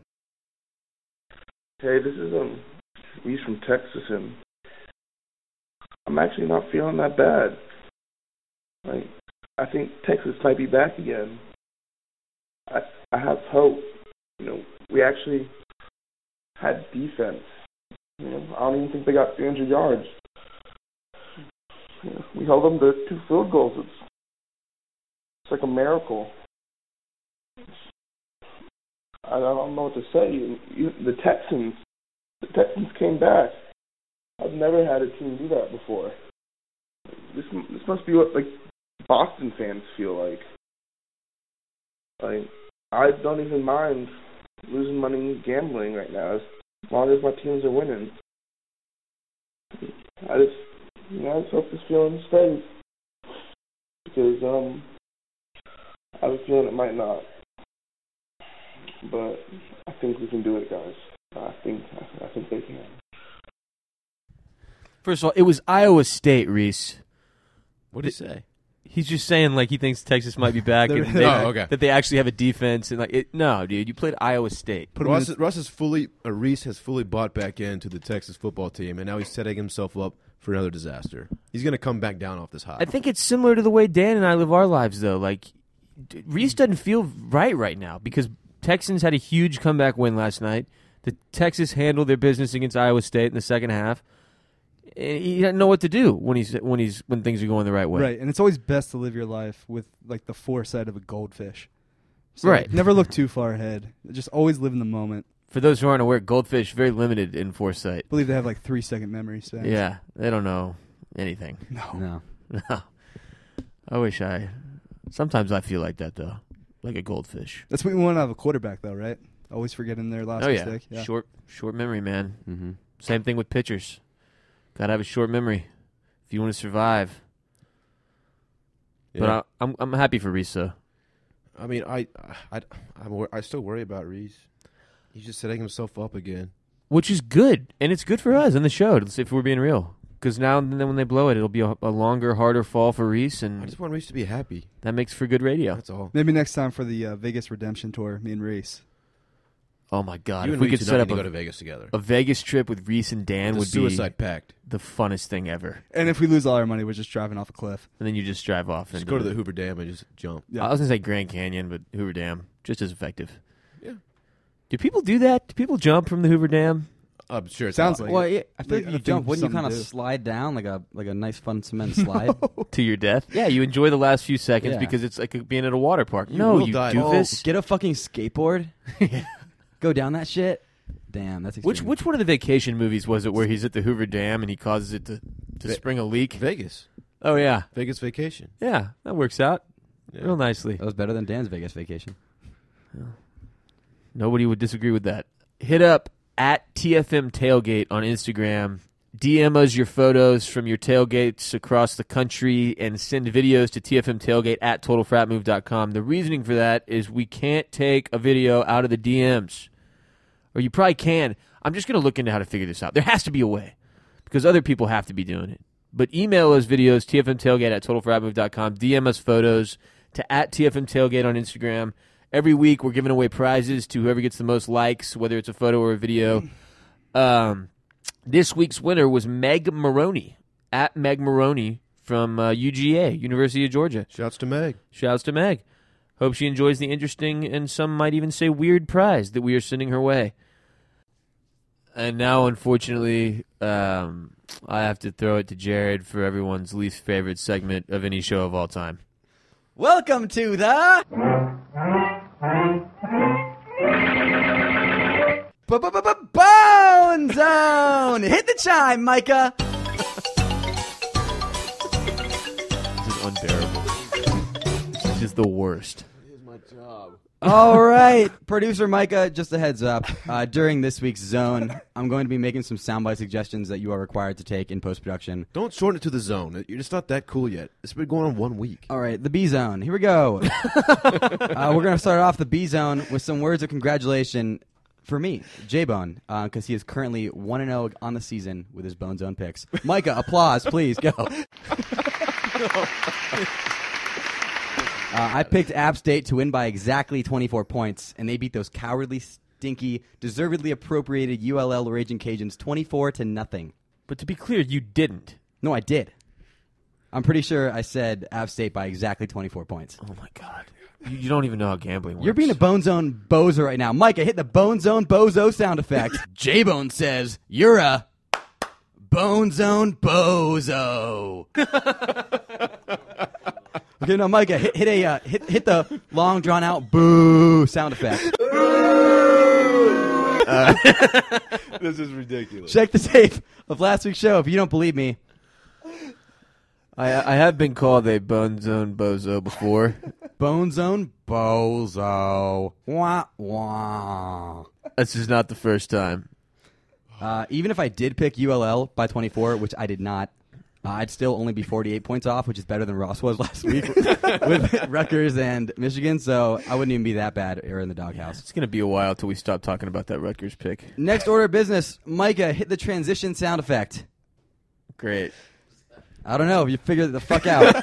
Speaker 10: Hey, this is Reese from Texas, and I'm actually not feeling that bad. I think Texas might be back again. I have hope. We actually had defense. I don't even think they got 300 yards. We held them to 2 field goals. It's like a miracle. I don't know what to say. The Texans came back. I've never had a team do that before. This must be what Boston fans feel like. I don't even mind losing money gambling right now as long as my teams are winning. I just hope this feeling stays because I have a feeling it might not. But I think we can do it, guys. I think they can.
Speaker 1: First of all, it was Iowa State, Reese.
Speaker 2: What did he say?
Speaker 1: He's just saying like he thinks Texas might be back and that they actually have a defense and no, dude, you played Iowa State.
Speaker 2: Reese has fully bought back into the Texas football team, and now he's setting himself up for another disaster. He's going to come back down off this high.
Speaker 1: I think it's similar to the way Dan and I live our lives, though. Like Reese doesn't feel right now because Texans had a huge comeback win last night. The Texas handled their business against Iowa State in the second half. He doesn't know what to do when things are going the right way.
Speaker 4: Right, and it's always best to live your life with like the foresight of a goldfish. So
Speaker 1: right.
Speaker 4: Never look too far ahead. Just always live in the moment.
Speaker 1: For those who aren't aware, goldfish very limited in foresight.
Speaker 4: I believe they have like 3-second memory spans.
Speaker 1: Yeah, they don't know anything.
Speaker 4: No.
Speaker 1: Sometimes I feel like that though, like a goldfish.
Speaker 4: That's what we want to have a quarterback though, right? Always forgetting their last mistake.
Speaker 1: Yeah, short memory, man.
Speaker 3: Mm-hmm.
Speaker 1: Same thing with pitchers. Gotta have a short memory if you want to survive.
Speaker 2: Yeah.
Speaker 1: But I'm happy for Reese though.
Speaker 2: I mean, I still worry about Reese. He's just setting himself up again,
Speaker 1: which is good, and it's good for us on the show. If we're being real, because now and then when they blow it, it'll be a longer, harder fall for Reese, and
Speaker 2: I just want Reese to be happy.
Speaker 1: That makes for good radio.
Speaker 2: That's all.
Speaker 4: Maybe next time for the Vegas Redemption Tour, me and Reese.
Speaker 1: Oh my God!
Speaker 2: If
Speaker 1: we could set up
Speaker 2: go to Vegas together,
Speaker 1: a Vegas trip with Reese and Dan would be
Speaker 2: suicide pact,
Speaker 1: the funnest thing ever.
Speaker 4: And if we lose all our money, we're just driving off a cliff.
Speaker 1: And then you just drive off and
Speaker 2: just go to the Hoover Dam and just jump.
Speaker 1: Yeah. I was gonna say Grand Canyon, but Hoover Dam just as effective.
Speaker 2: Yeah.
Speaker 1: Do people do that? Do people jump from the Hoover Dam?
Speaker 2: I'm sure it
Speaker 4: sounds like.
Speaker 3: Well,
Speaker 4: it.
Speaker 3: Yeah, I feel like you jump. Wouldn't you kind of slide down like a nice fun cement slide
Speaker 1: to your death? Yeah, you enjoy the last few seconds because it's like being at a water park. You doofus.
Speaker 3: Get a fucking skateboard. Go down that shit. Damn, that's extreme.
Speaker 1: Which one of the vacation movies was it where he's at the Hoover Dam and he causes it to spring a leak?
Speaker 2: Vegas.
Speaker 1: Oh yeah,
Speaker 2: Vegas Vacation.
Speaker 1: Yeah, that works out real nicely.
Speaker 3: That was better than Dan's Vegas Vacation.
Speaker 1: Yeah. Nobody would disagree with that. Hit up at TFM Tailgate on Instagram. DM us your photos from your tailgates across the country and send videos to TFMTailgate at TotalFratMove.com. The reasoning for that is we can't take a video out of the DMs. Or you probably can. I'm just going to look into how to figure this out. There has to be a way because other people have to be doing it. But email us videos, TFMTailgate at TotalFratMove.com. DM us photos to at TFMTailgate on Instagram. Every week we're giving away prizes to whoever gets the most likes, whether it's a photo or a video. This week's winner was Meg Maroney, at Meg Maroney from UGA, University of Georgia.
Speaker 2: Shouts to Meg.
Speaker 1: Shouts to Meg. Hope she enjoys the interesting and some might even say weird prize that we are sending her way. And now, unfortunately, I have to throw it to Jared for everyone's least favorite segment of any show of all time.
Speaker 3: Welcome to the Bone Zone. Hit the chime, Micah.
Speaker 1: This is unbearable. This is the worst.
Speaker 2: Here's my job.
Speaker 3: All right, producer Micah, just a heads up. During this week's zone, I'm going to be making some soundbite suggestions that you are required to take in post-production.
Speaker 2: Don't shorten it to the zone. You're just not that cool yet. It's been going on 1 week.
Speaker 3: All right, the B zone. Here we go. We're going to start off the B zone with some words of congratulation for me, J-Bone, because he is currently 1-0 on the season with his Bone Zone picks. Micah, applause, please, go. I picked App State to win by exactly 24 points, and they beat those cowardly, stinky, deservedly appropriated ULL Raging Cajuns 24-0.
Speaker 1: But to be clear, you didn't.
Speaker 3: No, I did. I'm pretty sure I said App State by exactly 24 points.
Speaker 1: Oh, my God. You don't even know how gambling works.
Speaker 3: You're being a Bone Zone bozo right now. Micah, hit the Bone Zone bozo sound effect. J-Bone says, you're a Bone Zone bozo. Okay, no, Micah, hit the long drawn out boo sound effect.
Speaker 2: This is ridiculous.
Speaker 3: Check the tape of last week's show if you don't believe me.
Speaker 1: I have been called a Bone Zone bozo before.
Speaker 3: Bone Zone bozo. Wah wah.
Speaker 1: This is not the first time.
Speaker 3: Even if I did pick ULL by 24, which I did not, I'd still only be 48 points off, which is better than Ross was last week with Rutgers and Michigan. So I wouldn't even be that bad or in the doghouse.
Speaker 1: It's going to be a while till we stop talking about that Rutgers pick.
Speaker 3: Next order of business, Micah, hit the transition sound effect.
Speaker 1: Great.
Speaker 3: I don't know. You figure the fuck out.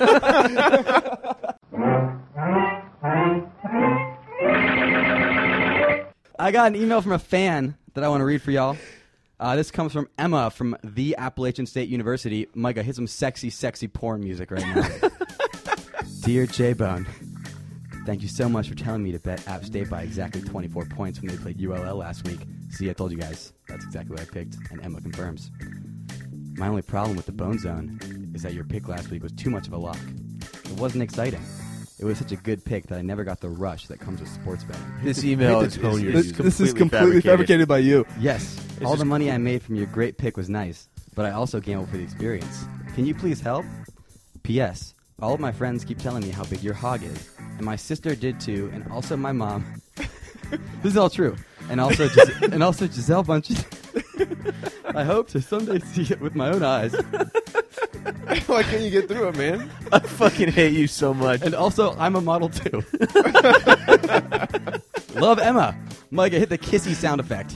Speaker 3: I got an email from a fan that I want to read for y'all. This comes from Emma from the Appalachian State University. Micah, hit some sexy, sexy porn music right now. Dear J-Bone, thank you so much for telling me to bet App State by exactly 24 points when they played ULL last week. See, I told you guys. That's exactly what I picked, and Emma confirms. My only problem with the Bone Zone is that your pick last week was too much of a lock. It wasn't exciting. It was such a good pick that I never got the rush that comes with sports betting.
Speaker 1: This email is
Speaker 4: This is completely fabricated by you.
Speaker 3: Yes, all the money I made from your great pick was nice, but I also gambled for the experience. Can you please help? P.S. All of my friends keep telling me how big your hog is, and my sister did too, and also my mom. This is all true. And also Giselle Bunches. I hope to someday see it with my own eyes.
Speaker 2: Why can't you get through it, man?
Speaker 1: I fucking hate you so much.
Speaker 3: And also, I'm a model too. Love Emma. Micah, hit the kissy sound effect.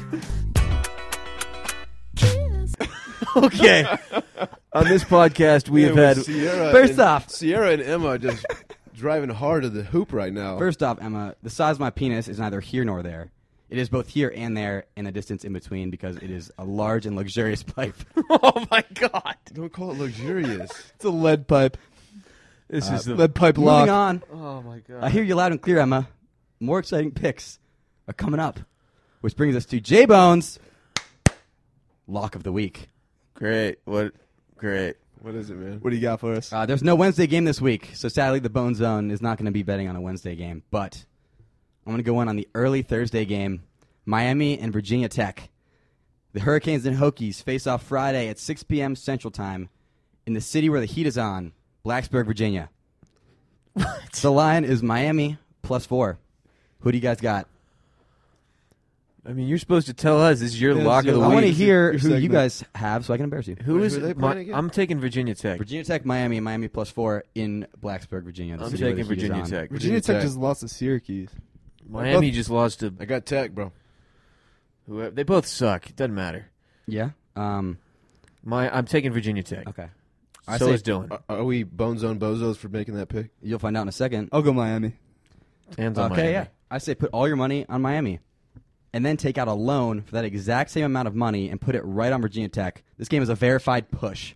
Speaker 1: Okay. On this podcast, we have had...
Speaker 2: Sierra and Emma are just driving hard to the hoop right now.
Speaker 3: First off, Emma, the size of my penis is neither here nor there. It is both here and there and the distance in between because it is a large and luxurious pipe.
Speaker 1: Oh, my God.
Speaker 2: Don't call it luxurious.
Speaker 4: It's a lead pipe.
Speaker 1: This is the
Speaker 4: lead pipe
Speaker 3: Moving
Speaker 4: lock.
Speaker 3: on.
Speaker 1: Oh, my God.
Speaker 3: I hear you loud and clear, Emma. More exciting picks are coming up. Which brings us to J-Bone's Lock of the Week.
Speaker 1: Great. Great.
Speaker 2: What is it, man?
Speaker 4: What do you got for us?
Speaker 3: There's no Wednesday game this week, so sadly the Bone Zone is not going to be betting on a Wednesday game. But I'm going to go in on the early Thursday game, Miami and Virginia Tech. The Hurricanes and Hokies face off Friday at 6 p.m. Central Time in the city where the heat is on, Blacksburg, Virginia. What? The line is Miami +4. Who do you guys got?
Speaker 1: I mean, you're supposed to tell us. This is your lock of the
Speaker 3: I
Speaker 1: week.
Speaker 3: want to hear
Speaker 4: your
Speaker 3: who
Speaker 4: segment.
Speaker 3: you guys have so I can embarrass you.
Speaker 1: Who is
Speaker 2: are they
Speaker 1: it?
Speaker 2: playing again?
Speaker 1: I'm taking Virginia Tech.
Speaker 3: Virginia Tech, Miami +4 in Blacksburg, Virginia. the
Speaker 1: I'm
Speaker 3: city where
Speaker 1: taking
Speaker 3: the heat is
Speaker 1: Virginia
Speaker 3: on.
Speaker 1: Tech.
Speaker 4: Virginia Tech just lost to Syracuse.
Speaker 1: Miami just lost to...
Speaker 2: I got Tech, bro.
Speaker 1: whoever. They both suck. It doesn't matter.
Speaker 3: Yeah?
Speaker 1: I'm taking Virginia Tech.
Speaker 3: Okay.
Speaker 1: So is Dylan.
Speaker 2: Are we Bone Zone bozos for making that pick?
Speaker 3: You'll find out in a second.
Speaker 4: I'll go Miami.
Speaker 1: Hands on
Speaker 3: Okay,
Speaker 1: Miami.
Speaker 3: yeah. I say put all your money on Miami. And then take out a loan for that exact same amount of money and put it right on Virginia Tech. This game is a verified push.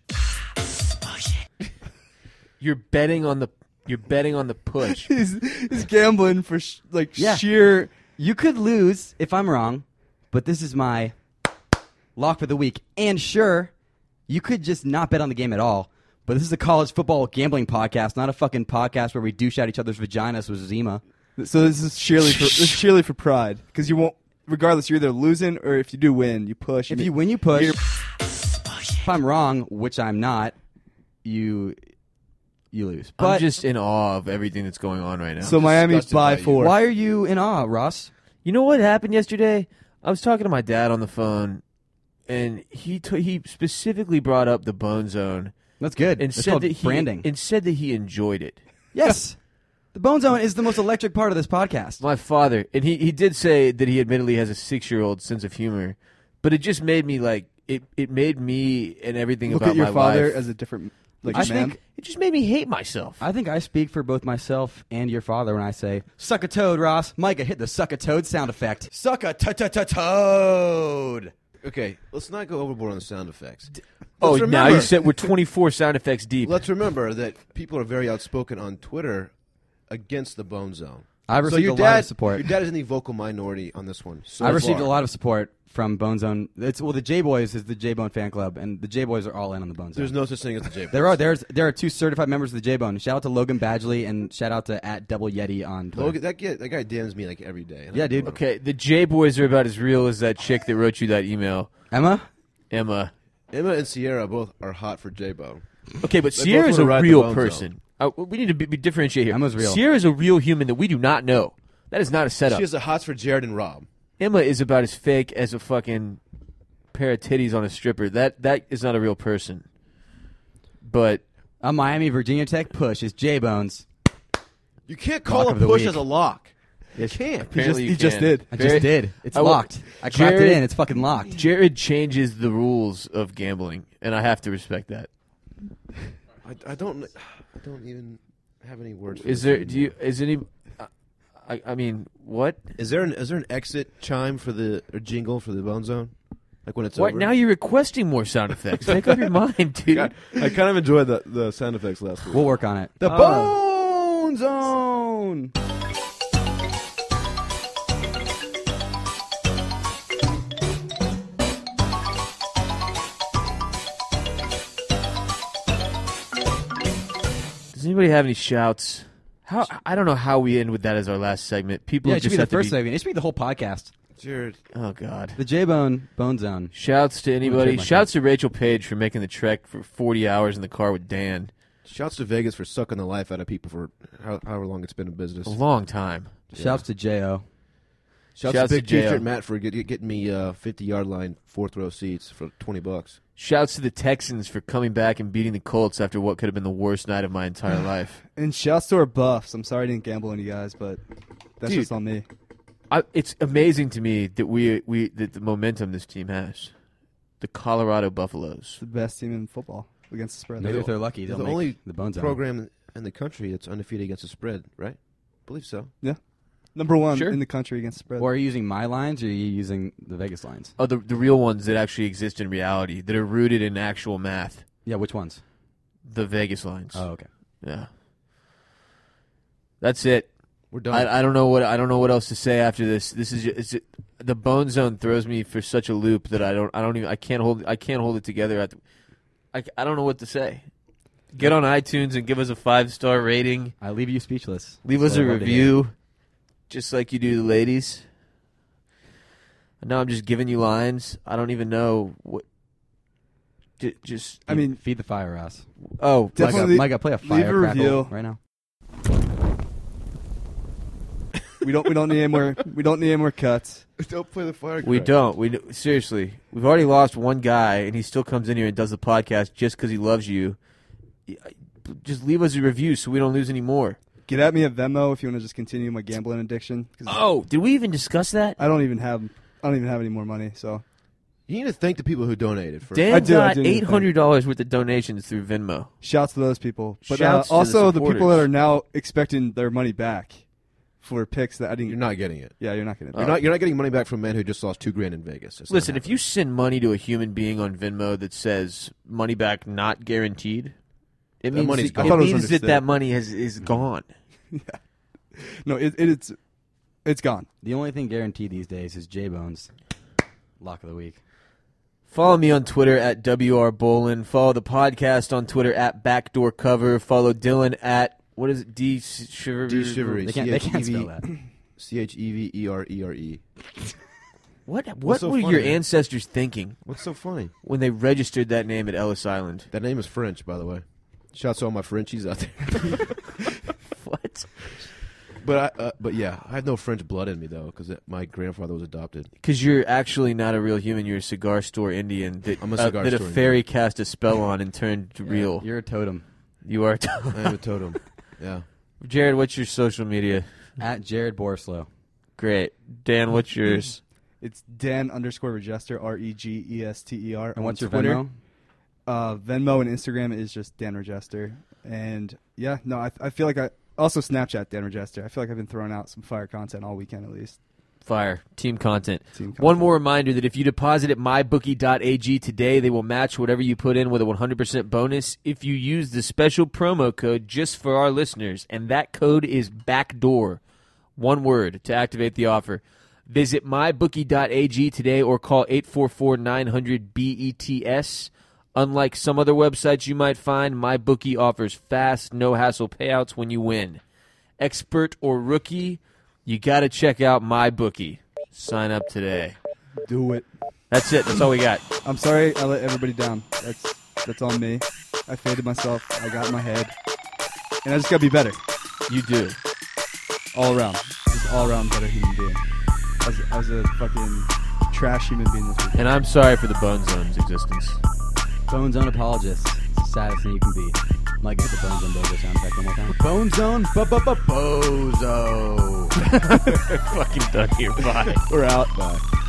Speaker 1: You're betting on the push.
Speaker 4: He's gambling for
Speaker 3: Yeah.
Speaker 4: sheer.
Speaker 3: You could lose if I'm wrong, but this is my lock for the week. And sure, you could just not bet on the game at all. But this is a college football gambling podcast, not a fucking podcast where we douche out each other's vaginas with Zima.
Speaker 4: So this is sheerly for pride because you won't. Regardless, you're either losing or if you do win, you push.
Speaker 3: If you win, you push. If I'm wrong, which I'm not, you lose.
Speaker 1: I'm
Speaker 3: But
Speaker 1: just in awe of everything that's going on right now.
Speaker 4: So Miami's
Speaker 2: disgusted
Speaker 4: by
Speaker 2: by you.
Speaker 4: 4.
Speaker 3: why are you in awe, Ross?
Speaker 1: You know what happened yesterday? I was talking to my dad on the phone, and he specifically brought up the Bone Zone
Speaker 3: That's good.
Speaker 1: and
Speaker 3: It's
Speaker 1: said
Speaker 3: called
Speaker 1: that
Speaker 3: branding.
Speaker 1: he enjoyed it.
Speaker 3: Yes. The Bone Zone is the most electric part of this podcast.
Speaker 1: My father, and he did say that he admittedly has a 6-year-old sense of humor, but it just made me like it made me and everything
Speaker 4: Look
Speaker 1: about
Speaker 4: at your
Speaker 1: my
Speaker 4: father
Speaker 1: life.
Speaker 4: as a different
Speaker 1: I
Speaker 4: man.
Speaker 1: think it just made me hate myself.
Speaker 3: I think I speak for both myself and your father when I say, suck a toad, Ross. Micah, hit the suck a toad sound effect. Suck a toad.
Speaker 2: Okay, let's not go overboard on the sound effects.
Speaker 1: Oh,
Speaker 2: Let's
Speaker 1: now
Speaker 2: remember-
Speaker 1: you said we're 24 sound effects deep.
Speaker 2: Let's remember that people are very outspoken on Twitter against the Bone Zone.
Speaker 3: I've
Speaker 2: So
Speaker 3: received
Speaker 2: your
Speaker 3: a
Speaker 2: dad,
Speaker 3: lot of support.
Speaker 2: Your dad is in the vocal minority on this one. So
Speaker 3: I've received
Speaker 2: far.
Speaker 3: a lot of support from Bone Zone. The J Boys is the J Bone fan club, and the J Boys are all in on the Bone Zone.
Speaker 2: There's no such thing as the J.
Speaker 3: There are 2 certified members of the J Bone. Shout out to Logan Badgley and shout out to @DoubleYeti on Twitter.
Speaker 2: Logan, that guy DMs me like every day.
Speaker 3: Yeah, dude.
Speaker 1: Okay, the J Boys are about as real as that chick that wrote you that email,
Speaker 3: Emma?
Speaker 1: Emma.
Speaker 2: Emma and Sierra both are hot for J-Bone.
Speaker 1: Okay, but
Speaker 2: They
Speaker 1: Sierra's
Speaker 2: both
Speaker 1: a
Speaker 2: wanna ride the
Speaker 1: real
Speaker 2: Bone
Speaker 1: person. We need to differentiate here.
Speaker 3: Emma's real.
Speaker 1: Sierra's a real human that we do not know. That is not a setup.
Speaker 2: She has the hots for Jared and Rob.
Speaker 1: Emma is about as fake as a fucking pair of titties on a stripper. That is not a real person. But
Speaker 3: A Miami Virginia Tech push is J-Bones.
Speaker 2: You can't call
Speaker 3: Lock
Speaker 2: a
Speaker 3: of the
Speaker 2: push
Speaker 3: week.
Speaker 2: as a lock. You can't.
Speaker 1: apparently
Speaker 4: He just did.
Speaker 3: I
Speaker 1: Jared-
Speaker 3: just did. It's
Speaker 1: I will-
Speaker 3: locked. I cracked
Speaker 1: Jared-
Speaker 3: it in. It's fucking locked.
Speaker 1: Jared changes the rules of gambling, and I have to respect that.
Speaker 2: I don't even have any words. For
Speaker 1: Is
Speaker 2: this
Speaker 1: there? Do you? Is any? I mean, what?
Speaker 2: Is there an exit chime for the or jingle for the Bone Zone? Like when it's
Speaker 1: What?
Speaker 2: over?
Speaker 1: Now you're requesting more sound effects. Make up your mind, dude.
Speaker 11: I kind of enjoyed the sound effects last week.
Speaker 3: We'll work on it.
Speaker 2: The
Speaker 4: Bone Zone.
Speaker 1: Does anybody have any shouts? How? I don't know how we end with that as our last segment. People
Speaker 3: Yeah, it should
Speaker 1: just
Speaker 3: be the
Speaker 1: have to
Speaker 3: first segment. It should be the whole podcast.
Speaker 2: Jared.
Speaker 1: Oh God.
Speaker 3: The J-Bone Bone Zone.
Speaker 1: Shouts to anybody.
Speaker 3: trademark
Speaker 1: Shouts to Rachel Page for making the trek for 40 hours in the car with Dan.
Speaker 2: Shouts to Vegas for sucking the life out of people for however long it's been in business.
Speaker 1: A long time.
Speaker 3: Shouts to J.O.
Speaker 2: Shouts
Speaker 1: Shouts
Speaker 2: to Big
Speaker 1: to J.O.
Speaker 2: T-shirt Matt for getting me 50-yard line 4th row seats for $20.
Speaker 1: Shouts to the Texans for coming back and beating the Colts after what could have been the worst night of my entire life.
Speaker 4: And shouts to our Buffs. I'm sorry I didn't gamble on you guys, but that's
Speaker 1: Dude.
Speaker 4: just on me.
Speaker 1: It's amazing to me that that the momentum this team has. The Colorado Buffaloes.
Speaker 4: It's the best team in football against the spread.
Speaker 3: Maybe if they're lucky,
Speaker 2: They're
Speaker 3: they'll
Speaker 2: the
Speaker 3: make
Speaker 2: only
Speaker 3: the Bone Zone.
Speaker 2: program in the country that's undefeated against the spread, right? I believe so.
Speaker 4: Number one
Speaker 1: Sure.
Speaker 4: in the country against the spread.
Speaker 3: Or are you using my lines, or are you using the Vegas lines?
Speaker 1: Oh, the real ones that actually exist in reality, that are rooted in actual math.
Speaker 3: Yeah, which ones?
Speaker 1: The Vegas lines.
Speaker 3: Oh, okay.
Speaker 1: Yeah. That's it.
Speaker 2: We're done.
Speaker 1: I don't know what else to say after this. This is the Bone Zone throws me for such a loop that I can't hold it together. I don't know what to say. Get on iTunes and give us a 5-star rating.
Speaker 3: I leave you speechless.
Speaker 1: Leave
Speaker 3: That's
Speaker 1: us a
Speaker 3: what I love to hear.
Speaker 1: review, just like you do the ladies. And now I'm just giving you lines. I don't even know what. Just
Speaker 4: I mean,
Speaker 3: Feed the fire, Ross.
Speaker 1: oh,
Speaker 4: Definitely
Speaker 3: Micah, play a
Speaker 4: leave
Speaker 3: fire
Speaker 4: a
Speaker 3: crackle
Speaker 4: review.
Speaker 3: right now.
Speaker 4: we don't need any more. We don't need any more cuts.
Speaker 2: Don't play the fire.
Speaker 1: we don't. Seriously, we've already lost one guy, and he still comes in here and does the podcast just because he loves you. Just leave us a review so we don't lose any more.
Speaker 4: Get at me at Venmo if you want to just continue my gambling addiction. 'Cause
Speaker 1: Oh, did we even discuss that?
Speaker 4: I don't even have any more money. So
Speaker 2: You need to thank the people who donated first.
Speaker 1: Dan
Speaker 4: I do
Speaker 1: got
Speaker 4: need to
Speaker 1: $800 worth of donations through Venmo.
Speaker 4: shouts to those people. But
Speaker 1: Shouts to the
Speaker 4: also the people
Speaker 1: supporters.
Speaker 4: that are now expecting their money back for picks that I didn't.
Speaker 2: You're not getting it.
Speaker 4: Yeah, you're not getting.
Speaker 2: You're not getting money back from a man who just lost $2,000 in Vegas. That's not
Speaker 1: Listen, if
Speaker 2: happening.
Speaker 1: you send money to a human being on Venmo that says money back not guaranteed, it means,
Speaker 2: money's
Speaker 1: it
Speaker 2: gone.
Speaker 4: I thought it was
Speaker 1: means that
Speaker 4: understood.
Speaker 1: that money is gone.
Speaker 4: No, it's gone.
Speaker 3: The only thing guaranteed these days is J-Bones. Lock of the week.
Speaker 1: Follow me on Twitter at WR Bolin. Follow the podcast on Twitter at Backdoor Cover. Follow Dylan at, what is it, D
Speaker 2: D-Shivery.
Speaker 3: They can't spell that.
Speaker 2: CHEVERERE.
Speaker 1: What
Speaker 2: What's so
Speaker 1: were
Speaker 2: funny?
Speaker 1: your ancestors thinking
Speaker 2: What's so funny?
Speaker 1: when they registered that name at Ellis Island?
Speaker 2: That name is French, by the way. Shouts to all my Frenchies out there.
Speaker 1: What?
Speaker 2: But yeah, I have no French blood in me though, because my grandfather was adopted.
Speaker 1: Because you're actually not a real human. You're a cigar store Indian that,
Speaker 2: I'm a cigar
Speaker 1: that
Speaker 2: store
Speaker 1: a fairy cast a spell on and turned real.
Speaker 3: You're a totem.
Speaker 1: You are.
Speaker 2: I am a totem. Yeah.
Speaker 1: Jared, what's your social media?
Speaker 3: At Jared Borslow.
Speaker 1: Great. Dan, what's yours?
Speaker 4: It's Dan_Regester REGESTER.
Speaker 3: And what's your
Speaker 4: Twitter.
Speaker 3: Venmo?
Speaker 4: Venmo and Instagram is just Dan Regester. And yeah, no, I feel like also Snapchat Dan Regester. I feel like I've been throwing out some fire content all weekend at least.
Speaker 1: Fire. Team content.
Speaker 4: Team content.
Speaker 1: One more reminder that if you deposit at mybookie.ag today, they will match whatever you put in with a 100% bonus if you use the special promo code just for our listeners. And that code is BACKDOOR. One word to activate the offer. Visit mybookie.ag today or call 844-900-BETS. Unlike some other websites you might find, MyBookie offers fast, no-hassle payouts when you win. Expert or rookie, you got to check out MyBookie. Sign up today.
Speaker 4: Do it.
Speaker 1: That's it. That's all we got.
Speaker 4: I'm sorry I let everybody down. That's on me. I faded myself. I got in my head. And I just got to be better.
Speaker 1: You do.
Speaker 4: All around. Just all around better human being. I was a fucking trash human being this week.
Speaker 1: And I'm sorry for the Bone Zone's existence.
Speaker 3: Bone Zone apologist. It's the saddest thing you can be. Mike, get the Bone Zone Bozo sound effect one more time.
Speaker 4: Bone Zone,
Speaker 1: Bozo. Fucking done here. Bye.
Speaker 4: We're out. Bye.